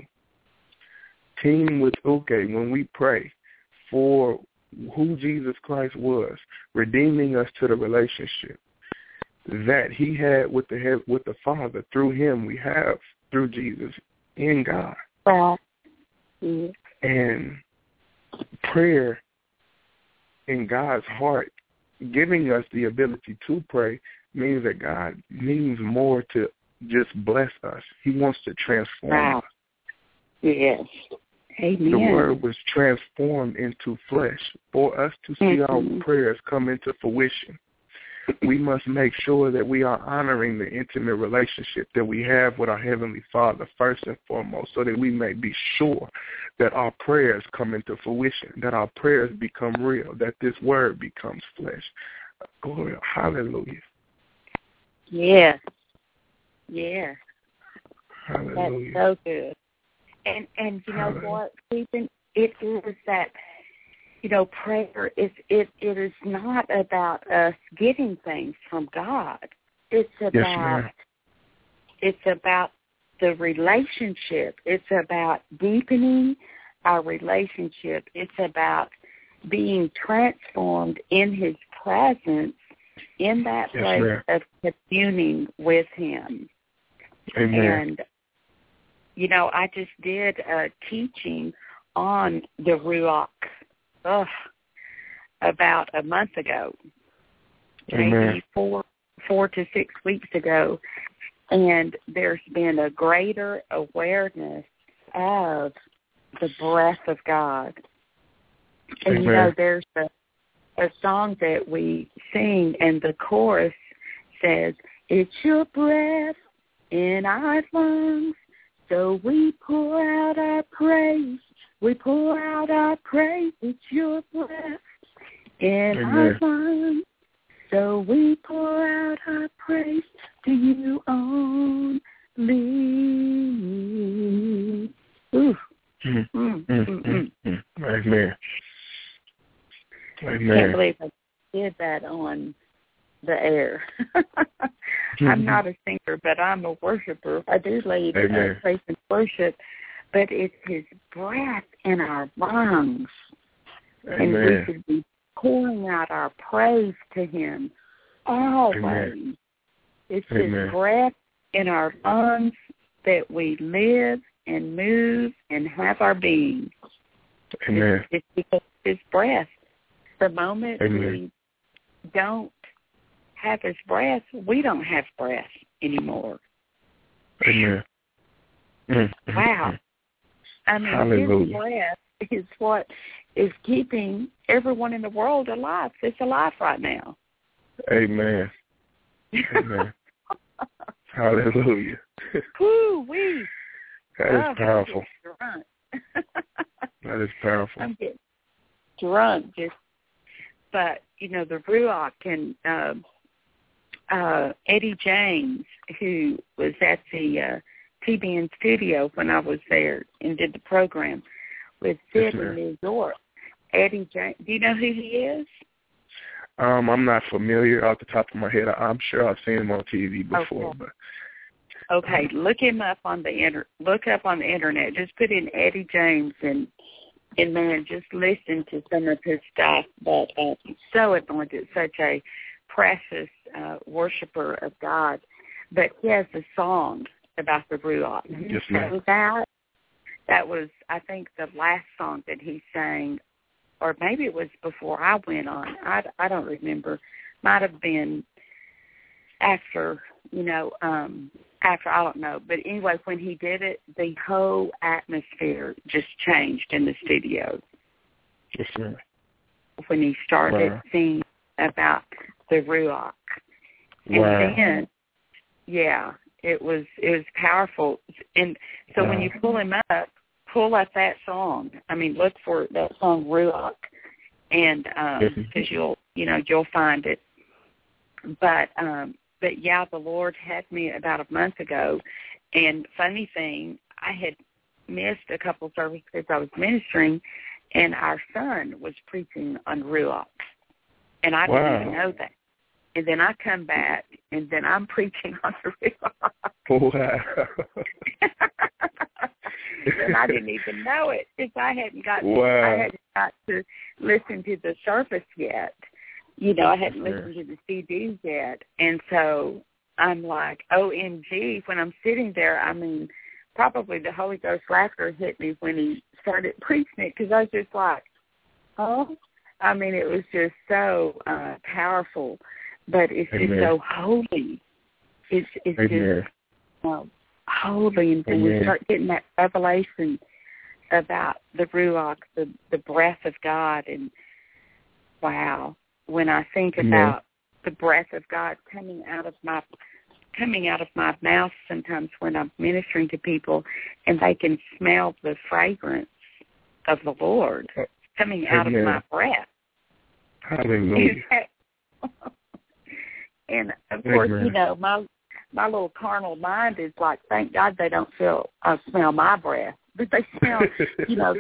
Team with Uke, when we pray for who Jesus Christ was, redeeming us to the relationship that he had with the with the Father. Through him we have, through Jesus, in God. Wow. Yeah. And prayer in God's heart, giving us the ability to pray, means that God means more to just bless us. He wants to transform wow. us. Yes. Amen. The word was transformed into flesh for us to see mm-hmm. our prayers come into fruition. We must make sure that we are honoring the intimate relationship that we have with our Heavenly Father first and foremost, so that we may be sure that our prayers come into fruition, that our prayers become real, that this word becomes flesh. Glory, hallelujah. Yes. Yes. Hallelujah. That's so good. And and you know hallelujah. What, Stephen? It is that, you know, prayer is it it is not about us getting things from God. It's about yes, it's about the relationship. It's about deepening our relationship. It's about being transformed in his presence, in that yes, place ma'am. of communing with him. Amen. And, you know, I just did a teaching on the Ruach ugh, about a month ago, Amen. maybe four, four to six weeks ago, and there's been a greater awareness of the breath of God. And, Amen. you know, there's a, a song that we sing, and the chorus says, "It's your breath in our lungs, so we pour out our praise. We pour out our praise. It's your breath in Amen. our lungs, so we pour out our praise to you only." Ooh. Mm, mm, mm, mm, mm, mm. mm. Amen. Amen. I can't believe I did that on the air. I'm not a singer, but I'm a worshiper. I do lead uh, praise and worship, but it's his breath in our lungs. Amen. And we should be pouring out our praise to him always. Amen. It's Amen. his breath in our lungs that we live and move and have our being. Amen. It's, it's because of his breath. The moment Amen. we don't have his breath, we don't have breath anymore. Amen. Mm-hmm. Wow. I mean, hallelujah. His breath is what is keeping everyone in the world alive. It's alive right now. Amen. Amen. Hallelujah. Woo-wee. That is oh, powerful. I'm That is powerful. I'm getting drunk just, but, you know, the Ruach and uh, uh, Eddie James, who was at the uh, T B N studio when I was there and did the program with Sid yes, in New York. Eddie James, do you know who he is? Um, I'm not familiar off the top of my head. I'm sure I've seen him on T V before. Okay. But okay, look him up on the inter. Look up on the internet. Just put in Eddie James and and man, just listen to some of his stuff. But uh, he's so anointed, such a precious uh, worshiper of God. But he has a song about the Ruach. Yes, ma'am. That that was, I think, the last song that he sang, or maybe it was before I went on. I, I don't remember. Might have been after, you know, um, after, I don't know. But anyway, when he did it, the whole atmosphere just changed in the studio. Yes, ma'am. When he started wow. singing about the Ruach. And wow. then, yeah, it was it was powerful. And so wow. when you pull him up, pull up that song. I mean, look for that song Ruach, and because um, you'll you know you'll find it. But um, but yeah, the Lord had me about a month ago, and funny thing, I had missed a couple services because I was ministering, and our son was preaching on Ruach, and I wow. didn't even know that. and then I come back, and then I'm preaching on the Ruach. Wow. And I didn't even know it because I hadn't got wow. I hadn't got to listen to the service yet. You know, I hadn't Yes. listened to the C Ds yet, and so I'm like, O M G, when I'm sitting there, I mean, probably the Holy Ghost laughter hit me when he started preaching it, because I was just like, oh, I mean, it was just so uh, powerful, but it's Amen. just so holy. It's it's Amen. just um, holy, and when Amen. we start getting that revelation about the Ruach, the the breath of God, and wow, when I think Amen. about the breath of God coming out of my coming out of my mouth sometimes when I'm ministering to people, and they can smell the fragrance of the Lord coming out Amen. of my breath. Hallelujah. And of course, Amen. you know, my my little carnal mind is like, thank God they don't feel uh, smell my breath, but they smell, you know.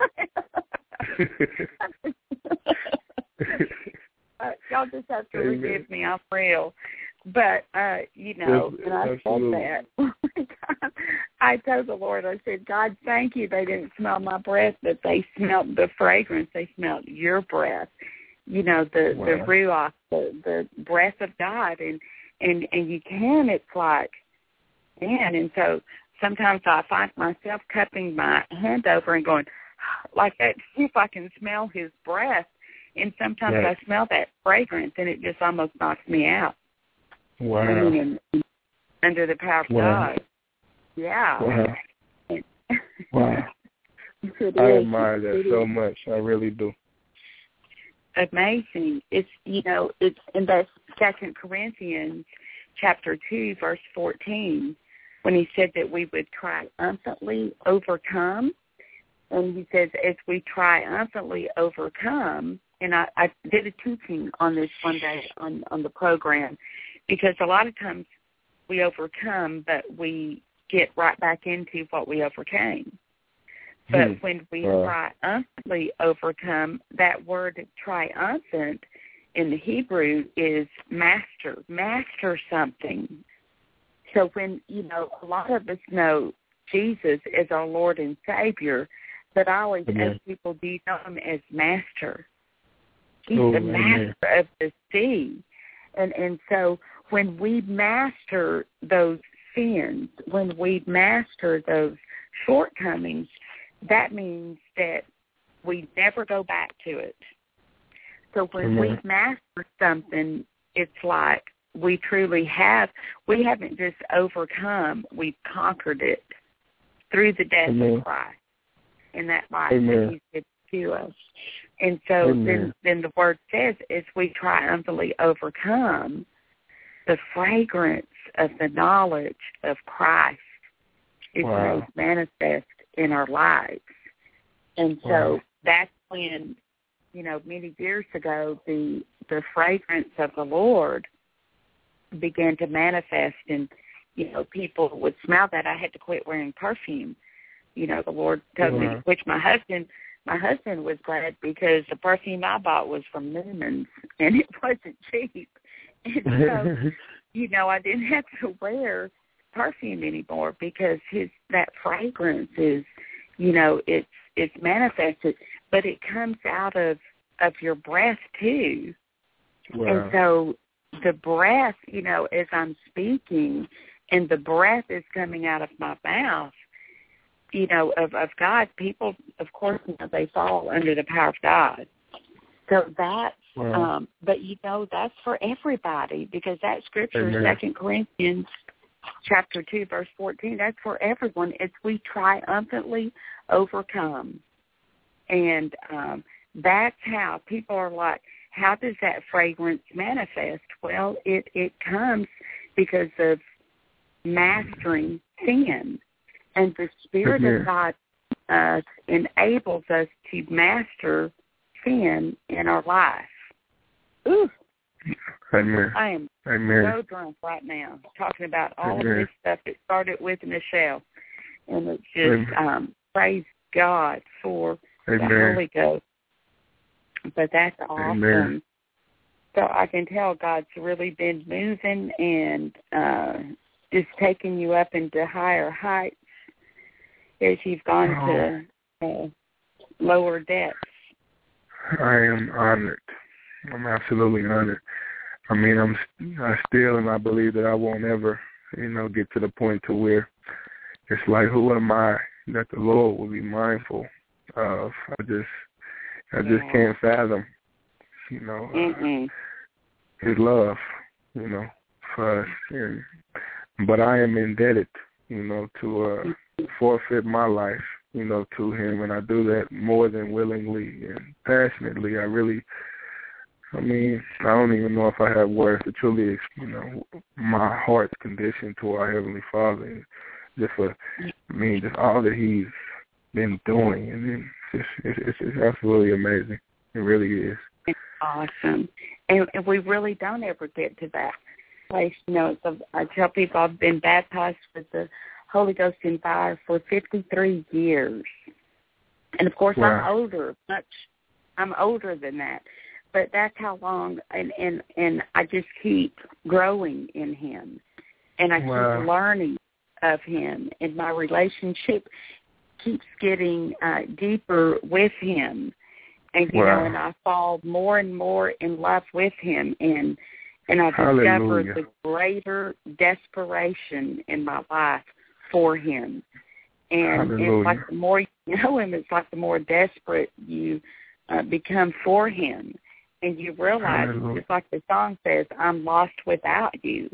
Uh, y'all just have to Amen. forgive me. I'm real. But, uh, you know, Yes, and I absolutely. said that. I told the Lord, I said, God, thank you. They didn't smell my breath, but they smelled the fragrance. They smelled your breath, you know, the, Wow. the Ruach, the, the breath of God. And, and, and you can, it's like, man. And so sometimes I find myself cupping my hand over and going like that, see if I can smell his breath. And sometimes Right. I smell that fragrance, and it just almost knocks me out. Wow. I mean, in, under the power of Wow. God. Yeah. Wow. And, Wow. it I is, admire that it so is much. I really do. amazing. It's, you know, it's in that Second Corinthians chapter two, verse fourteen, when he said that we would triumphantly overcome. And he says, as we triumphantly overcome, and I, I did a teaching on this one day on, on the program, because a lot of times we overcome, but we get right back into what we overcame. But Hmm. when we Wow. triumphantly overcome, that word triumphant in the Hebrew is master, master something. So when, you know, a lot of us know Jesus as our Lord and Savior, but I always Amen. ask people, do you know him as master? He's Oh, the amen. master of the sea. And and so when we master those sins, when we master those shortcomings, that means that we never go back to it. So when Amen. we master something, it's like we truly have, we haven't just overcome, we've conquered it through the death Amen. of Christ and that life Amen. that he's given to us. And so Amen. then, then the word says, as we triumphantly overcome, the fragrance of the knowledge of Christ is Wow. made manifest in our lives. And so Wow. that's when, you know, many years ago, the the fragrance of the Lord began to manifest, and, you know, people would smell that. I had to quit wearing perfume. You know, the Lord told Wow. me, which my husband, my husband was glad, because the perfume I bought was from Newman's, and it wasn't cheap. And so, you know, I didn't have to wear perfume anymore, because his that fragrance is, you know, it's it's manifested, but it comes out of of your breath too. Wow. And so the breath, you know, as I'm speaking, and the breath is coming out of my mouth, you know, of, of God, people, of course, you know, they fall under the power of God. So that's, Wow. um, but, you know, that's for everybody, because that scripture, Amen. Second Corinthians chapter two, verse fourteen, that's for everyone. It's we triumphantly overcome. And um, that's how people are like, how does that fragrance manifest? Well, it, it comes because of mastering sin. And the Spirit Amen. of God uh, enables us to master sin in our life. Ooh, Amen. I am Amen. so drunk right now talking about all Amen. of this stuff that started with Michelle. And it's just, um, praise God for Amen. the Holy Ghost. But that's awesome. Amen. So I can tell God's really been moving and uh, just taking you up into higher heights as you've gone oh. to uh, lower depths. I am honored. I'm absolutely honored. I mean, I'm I still, and I believe that I won't ever, you know, get to the point to where it's like, who am I that the Lord will be mindful of? I just, I just yeah. can't fathom, you know, uh, His love, you know, for us. And, but I am indebted, you know, to uh, forfeit my life, you know, to Him, and I do that more than willingly and passionately. I really, I mean, I don't even know if I have words to truly, you know, my heart's condition to our Heavenly Father, just for, I mean, just all that He's been doing, and it's just, it's, it's absolutely amazing. It really is. It's awesome, and, and we really don't ever get to that place. You know, so I tell people I've been baptized with the Holy Ghost in fire for fifty-three years, and of course wow. I'm older, much. I'm older than that, but that's how long. And and and I just keep growing in Him, and I wow. keep learning of Him, and my relationship keeps getting uh, deeper with Him. And you wow. know, and I fall more and more in love with Him, and and I discovered the greater desperation in my life for Him. And Hallelujah. it's like the more you know Him, it's like the more desperate you uh, become for Him, and you realize, Hallelujah. just like the song says, "I'm lost without you."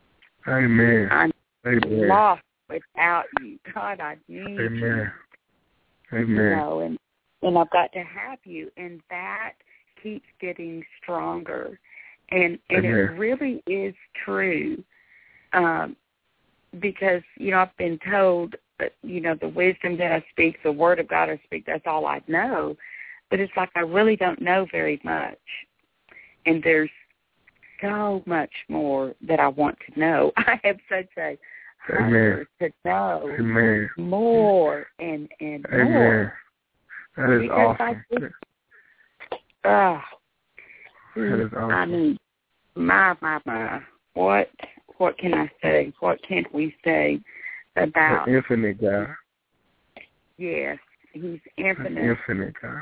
Amen. I'm Amen. lost without you, God. I need Amen. you. Amen. You know, and. And I've got to have you, and that keeps getting stronger. And and it really is true, um, because, you know, I've been told that, you know, the wisdom that I speak, the word of God I speak, that's all I know. But it's like I really don't know very much. And there's so much more that I want to know. I have such a hunger to know Amen. more and, and Amen. more. That is because awesome. I, just, uh, that is awesome. I mean, my, my, my, what, what can I say? What can we say about... The infinite God. Yes, He's infinite. The infinite God.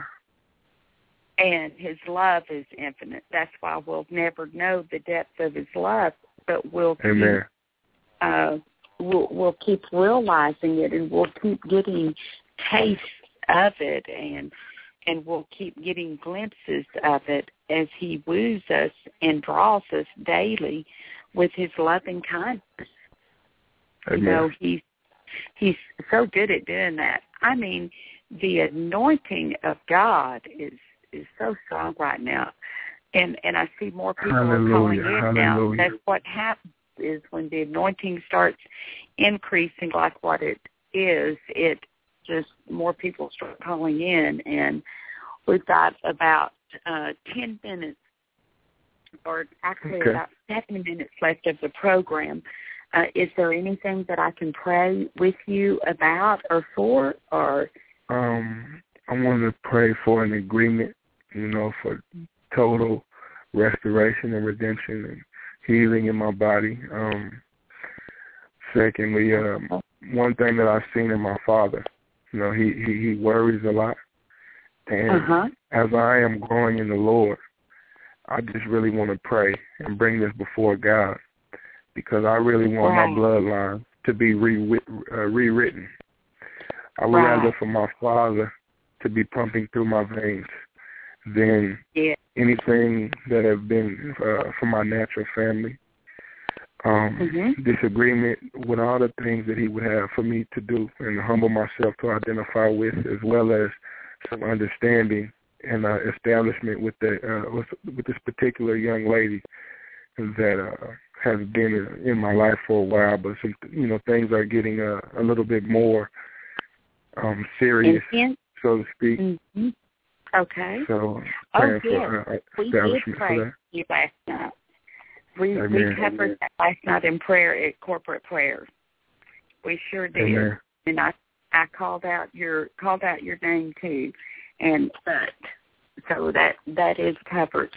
And His love is infinite. That's why we'll never know the depth of His love, but we'll Amen. keep, uh, we'll, we'll keep realizing it, and we'll keep getting taste of it, and and we'll keep getting glimpses of it as He woos us and draws us daily with His loving kindness. Amen. You know, He's He's so good at doing that. I mean, the anointing of God is is so strong right now, and and I see more people Hallelujah. are calling in Hallelujah. now. That's what happens is when the anointing starts increasing, like what it is, it just more people start calling in, and we've got about uh, ten minutes, or actually okay. about seven minutes left of the program. Uh, is there anything that I can pray with you about or for? Or um, I want to pray for an agreement, you know, for total restoration and redemption and healing in my body. Um, secondly, um, one thing that I've seen in my father, you know, he, he, he worries a lot. And uh-huh. as I am growing in the Lord, I just really want to pray and bring this before God, because I really want right. my bloodline to be re- uh, rewritten. I would right. rather for my father to be pumping through my veins than yeah. anything that have been uh, from my natural family. Um, mm-hmm. Disagreement with all the things that he would have for me to do and humble myself to identify with, as well as some understanding and uh, establishment with the uh, with, with this particular young lady that uh, has been in my life for a while, but some you know things are getting uh, a little bit more um, serious, Intense? so to speak. Mm-hmm. Okay. So oh, praying yes. for uh, we establishment did pray for that. you last night. We, Amen. we covered that last night in prayer, at corporate prayer. We sure did. Amen. And I I called out your called out your name too, and but so that that is covered.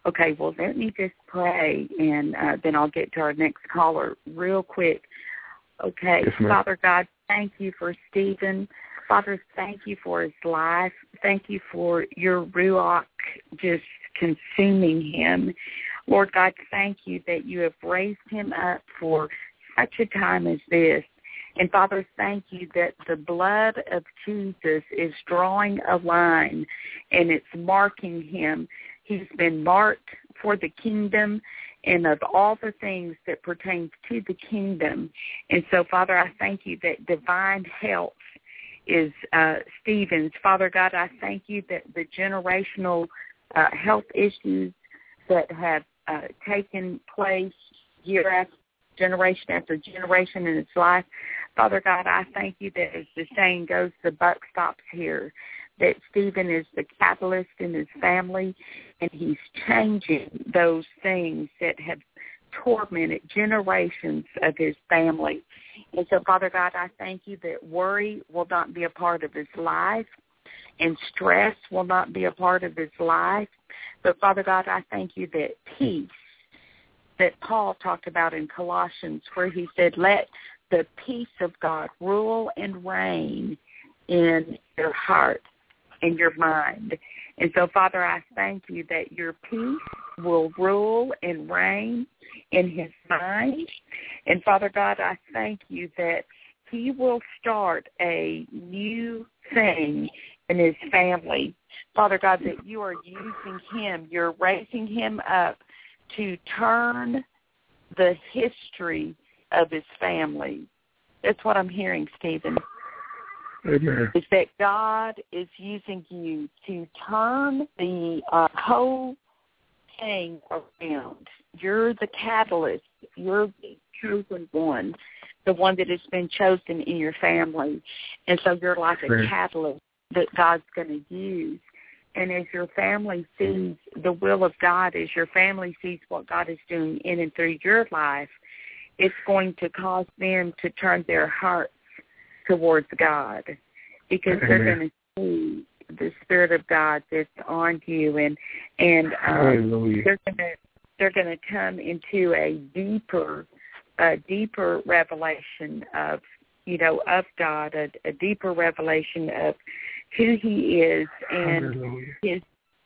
Okay, well, let me just pray, and uh, then I'll get to our next caller real quick. Okay, yes, Father God, thank you for Stephen. Father, thank you for his life. Thank you for your Ruach just consuming him. Lord God, thank you that you have raised him up for such a time as this. And Father, thank you that the blood of Jesus is drawing a line and it's marking him. He's been marked for the kingdom and of all the things that pertains to the kingdom. And so, Father, I thank you that divine health is uh, Stephen's. Father God, I thank you that the generational uh, health issues that have uh, taken place year after generation after generation in his life, Father God, I thank you that as the saying goes, the buck stops here, that Stephen is the catalyst in his family, and he's changing those things that have tormented generations of his family. And so, Father God, I thank you that worry will not be a part of his life, and stress will not be a part of his life. But, Father God, I thank you that peace that Paul talked about in Colossians, where he said, let the peace of God rule and reign in your heart and your mind. And so, Father, I thank you that your peace will rule and reign in his mind. And, Father God, I thank you that he will start a new thing in his family. Father God, that you are using him, you're raising him up to turn the history of his family. That's what I'm hearing, Stephen. Amen. Is that God is using you to turn the uh, whole thing around. You're the catalyst. You're the chosen one, the one that has been chosen in your family. And so you're like a Amen. catalyst that God's going to use. And as your family sees the will of God, as your family sees what God is doing in and through your life, it's going to cause them to turn their hearts towards God, because Amen. they're going to see the Spirit of God that's on you, and and um, they're going to they're going to come into a deeper, a deeper revelation of you know of God, a, a deeper revelation of who He is and Hallelujah. His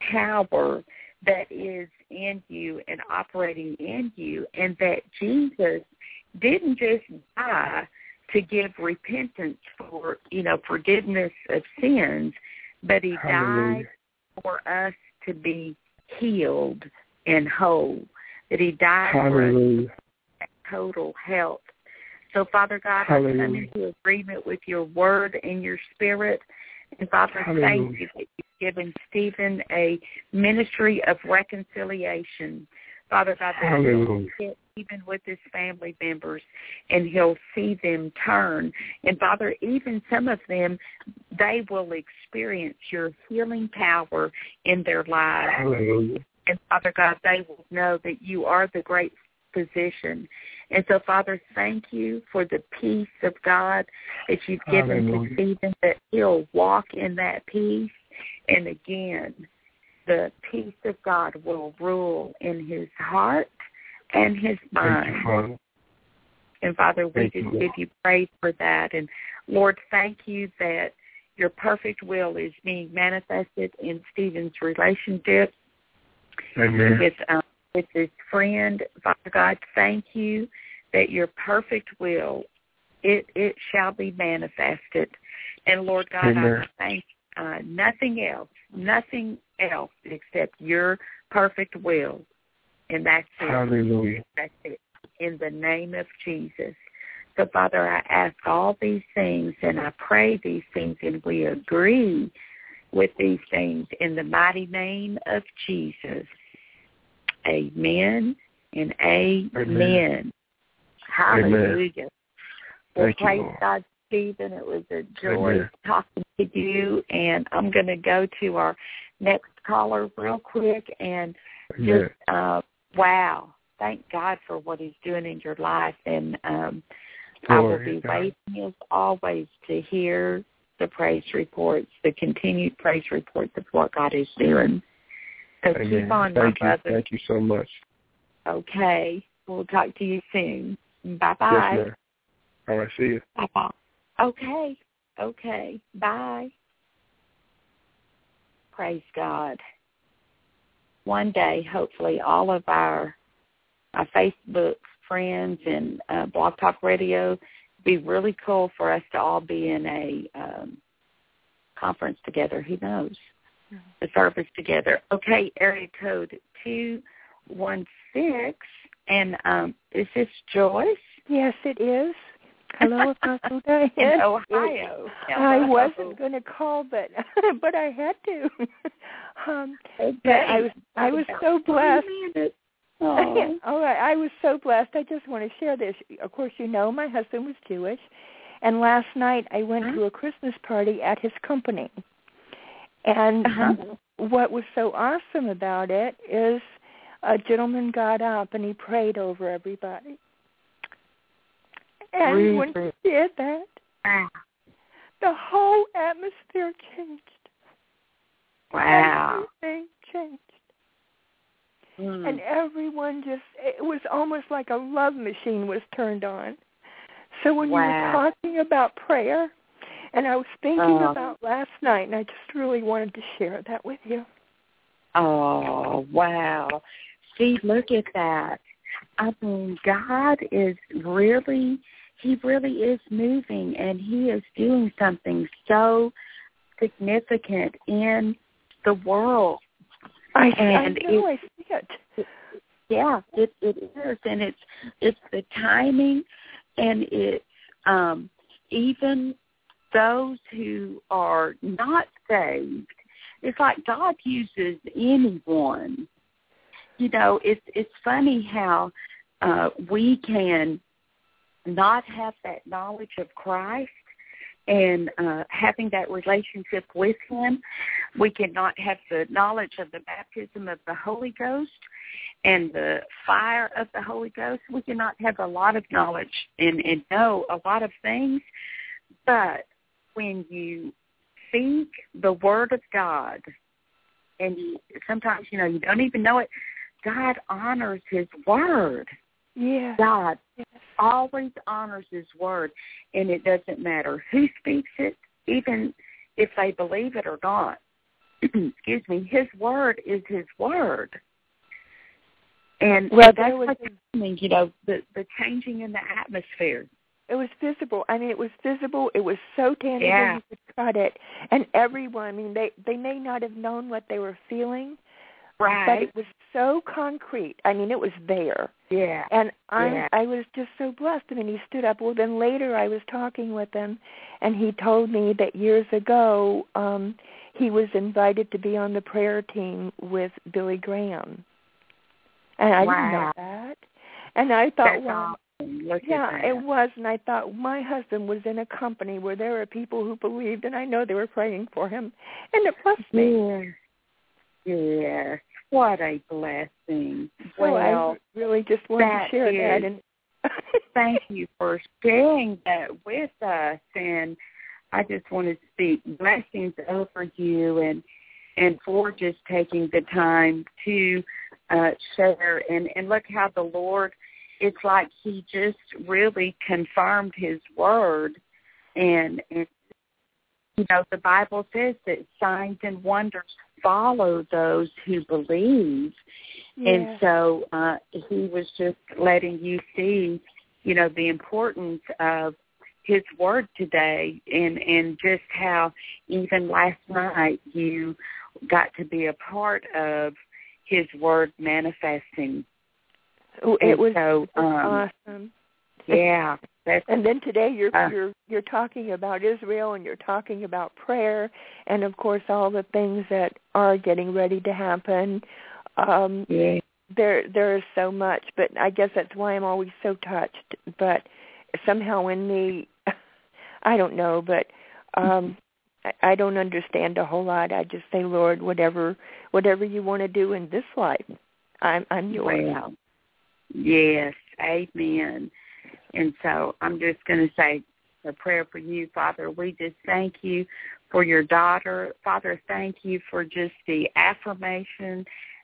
power that is in you and operating in you, and that Jesus didn't just die to give repentance for, you know, forgiveness of sins, but He Hallelujah. died for us to be healed and whole, that He died Hallelujah. for us total health. So, Father God, Hallelujah. I come into agreement with your word and your spirit. And, Father, Hallelujah. thank you that you've given Stephen a ministry of reconciliation. Father God, that Hallelujah. he'll sit even with his family members, and he'll see them turn. And, Father, even some of them, they will experience your healing power in their lives. Hallelujah. And, Father God, they will know that you are the great physician. And so, Father, thank you for the peace of God that you've given Hallelujah. to Stephen, that he'll walk in that peace. And again, the peace of God will rule in his heart and his mind. Thank you, Father. And, Father, we Thank just you, give you praise for that. And, Lord, thank you that your perfect will is being manifested in Stephen's relationship Amen. with um, with his friend. Father God, thank you that your perfect will, it it shall be manifested. And, Lord God, Amen. I thank uh, nothing else, nothing else except your perfect will. And that's it. Hallelujah. That's it. In the name of Jesus. So, Father, I ask all these things, and I pray these things, and we agree with these things in the mighty name of Jesus. Amen and amen. Amen. Hallelujah. Amen. Well, Thank you, praise Lord. God, Stephen. It was a joy Amen. talking to you, and I'm going to go to our next caller real quick. And Amen. just, uh, wow, thank God for what He's doing in your life. And um, I will Glory be to God. waiting, as always, to hear the praise reports, the continued praise reports of what God is doing. So Amen. keep on, Thank my you. brother. Thank you so much. Okay. We'll talk to you soon. Bye-bye. Yes, ma'am. All right, see you. Bye-bye. Okay. Okay. Bye. Praise God. One day, hopefully, all of our, our Facebook friends and uh, Blog Talk Radio, it'd be really cool for us to all be in a um, conference together. Who knows? The service together. Okay, area code two one six. And um, is this Joyce? Yes, it is. Hello, Apostle Diane. In Ohio. I wasn't going to call, but but I had to. um, okay. I was I was so blessed. Oh. All right, I was so blessed. I just want to share this. Of course, you know my husband was Jewish, and last night I went huh? to a Christmas party at his company. And uh-huh. what was so awesome about it is a gentleman got up and he prayed over everybody. And really? When he did that, ah. the whole atmosphere changed. Wow. Everything changed. Mm. And everyone just, it was almost like a love machine was turned on. So when wow. you were talking about prayer, and I was thinking uh, about last night, and I just really wanted to share that with you. Oh, wow. See, look at that. I mean, God is really, he really is moving, and he is doing something so significant in the world. I, and I know, it, I see it. Yeah, it, it is, and it's it's the timing, and it's um, even those who are not saved. It's like God uses anyone. You know, it's it's funny how uh, we can not have that knowledge of Christ and uh, having that relationship with him. We cannot have the knowledge of the baptism of the Holy Ghost and the fire of the Holy Ghost. We cannot have a lot of knowledge and, and know a lot of things. But when you speak the word of God, and you, sometimes, you know, you don't even know it, God honors his word. Yeah. God always honors his word, and it doesn't matter who speaks it, even if they believe it or not. Excuse me, his word is his word. And well, that's was, what's happening, you know, the, the changing in the atmosphere. It was visible. I mean, it was visible. It was so tangible yeah. you could cut it. And everyone, I mean, they, they may not have known what they were feeling, right. but it was so concrete. I mean, it was there. Yeah. And I yeah. I was just so blessed. I mean, he stood up. Well, then later I was talking with him, and he told me that years ago um, he was invited to be on the prayer team with Billy Graham. And I wow. didn't know that. And I thought, That's well, awesome. Look yeah, at that. it was. And I thought, my husband was in a company where there were people who believed, and I know they were praying for him. And it blessed me. Yeah. Yeah. What a blessing. So well, I really just wanted to share is, that. And thank you for sharing that with us. And I just want to speak blessings over you and and for just taking the time to uh, share. And, and look how the Lord, it's like he just really confirmed his word. And, and, you know, the Bible says that signs and wonders follow those who believe. Yeah. And so uh, he was just letting you see, you know, the importance of his word today, and, and just how even last night you got to be a part of his word manifesting. Oh, it was, so, it was um, awesome. Yeah. That's, and then today you're uh, you're you're talking about Israel, and you're talking about prayer, and of course all the things that are getting ready to happen. Um, yeah. There there is so much, but I guess that's why I'm always so touched. But somehow in me, I don't know, but um, I, I don't understand a whole lot. I just say, Lord, whatever whatever you want to do in this life, I'm I'm yours. Well, yes, amen. And so I'm just going to say a prayer for you, Father. We just thank you for your daughter. Father, thank you for just the affirmation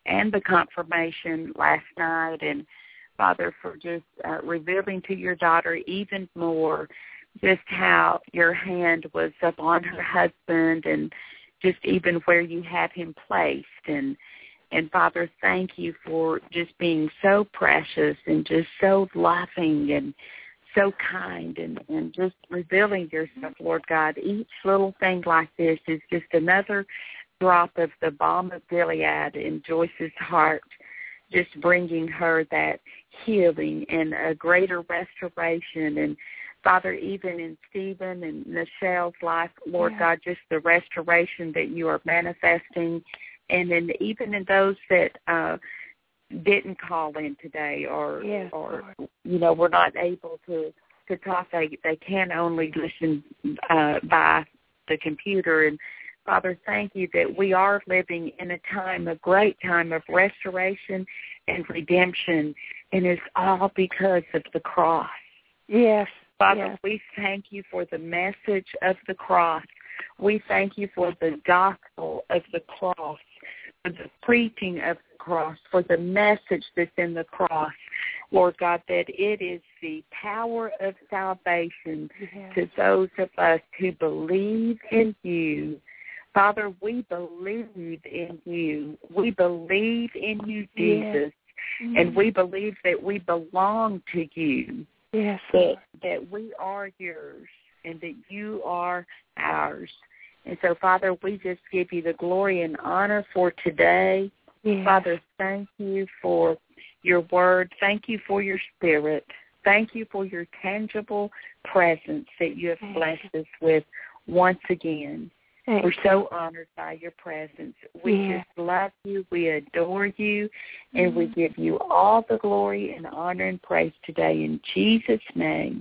and the confirmation last night, and Father, for just uh, revealing to your daughter even more just how your hand was upon her husband and just even where you have him placed. And, and Father, thank you for just being so precious and just so loving and so kind and, and just revealing yourself, Lord God. Each little thing like this is just another drop of the balm of Gilead in Joyce's heart, just bringing her that healing and a greater restoration. And Father, even in Stephen and Michelle's life, Lord yeah. God, just the restoration that you are manifesting. And then even in those that uh, didn't call in today or, yes, or you know, were not able to, to talk, they, they can only listen uh, by the computer. And Father, thank you that we are living in a time, a great time of restoration and redemption, and it's all because of the cross. Yes. Father, yes. we thank you for the message of the cross. We thank you for the gospel of the cross, for the preaching of the cross, for the message that's in the cross, Lord God, that it is the power of salvation yes. to those of us who believe in you. Father, we believe in you. We believe in you, Jesus, yes. and we believe that we belong to you, yes. that, that we are yours and that you are ours. And so, Father, we just give you the glory and honor for today. Yes. Father, thank you for your word. Thank you for your spirit. Thank you for your tangible presence that you have blessed us with once again. Thank We're so honored by your presence. We yeah. just love you. We adore you. And mm-hmm. we give you all the glory and honor and praise today in Jesus' name.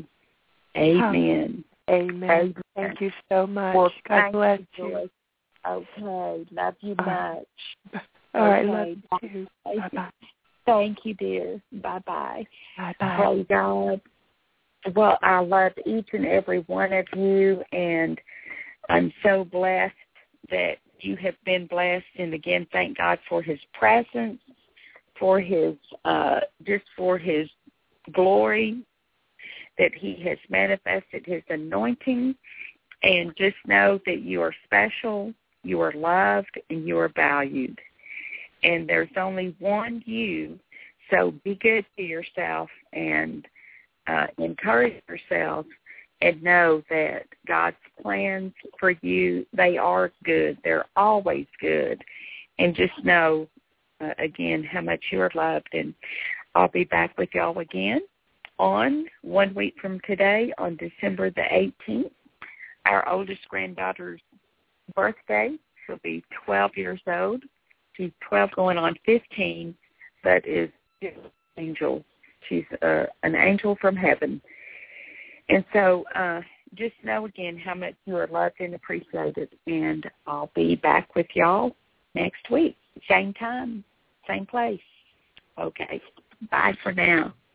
Amen. Amen. Amen. Thank you so much. Well, God bless you. you. Okay. Love you much. All right. Okay. Love you too. Bye-bye. Thank you, dear. Bye-bye. Bye-bye. Praise God. Well, I love each and every one of you, and I'm so blessed that you have been blessed. And again, thank God for his presence, for his, uh, just for his glory, that he has manifested his anointing. And just know that you are special, you are loved, and you are valued. And there's only one you, so be good to yourself and uh, encourage yourself. And know that God's plans for you, they are good. They're always good. And just know, uh, again, how much you are loved. And I'll be back with y'all again on one week from today on December the eighteenth. Our oldest granddaughter's birthday. She'll be twelve years old. She's twelve going on fifteen, but is an angel. She's uh, an angel from heaven. And so uh, just know, again, how much you are loved and appreciated. And I'll be back with y'all next week. Same time, same place. Okay. Bye for now.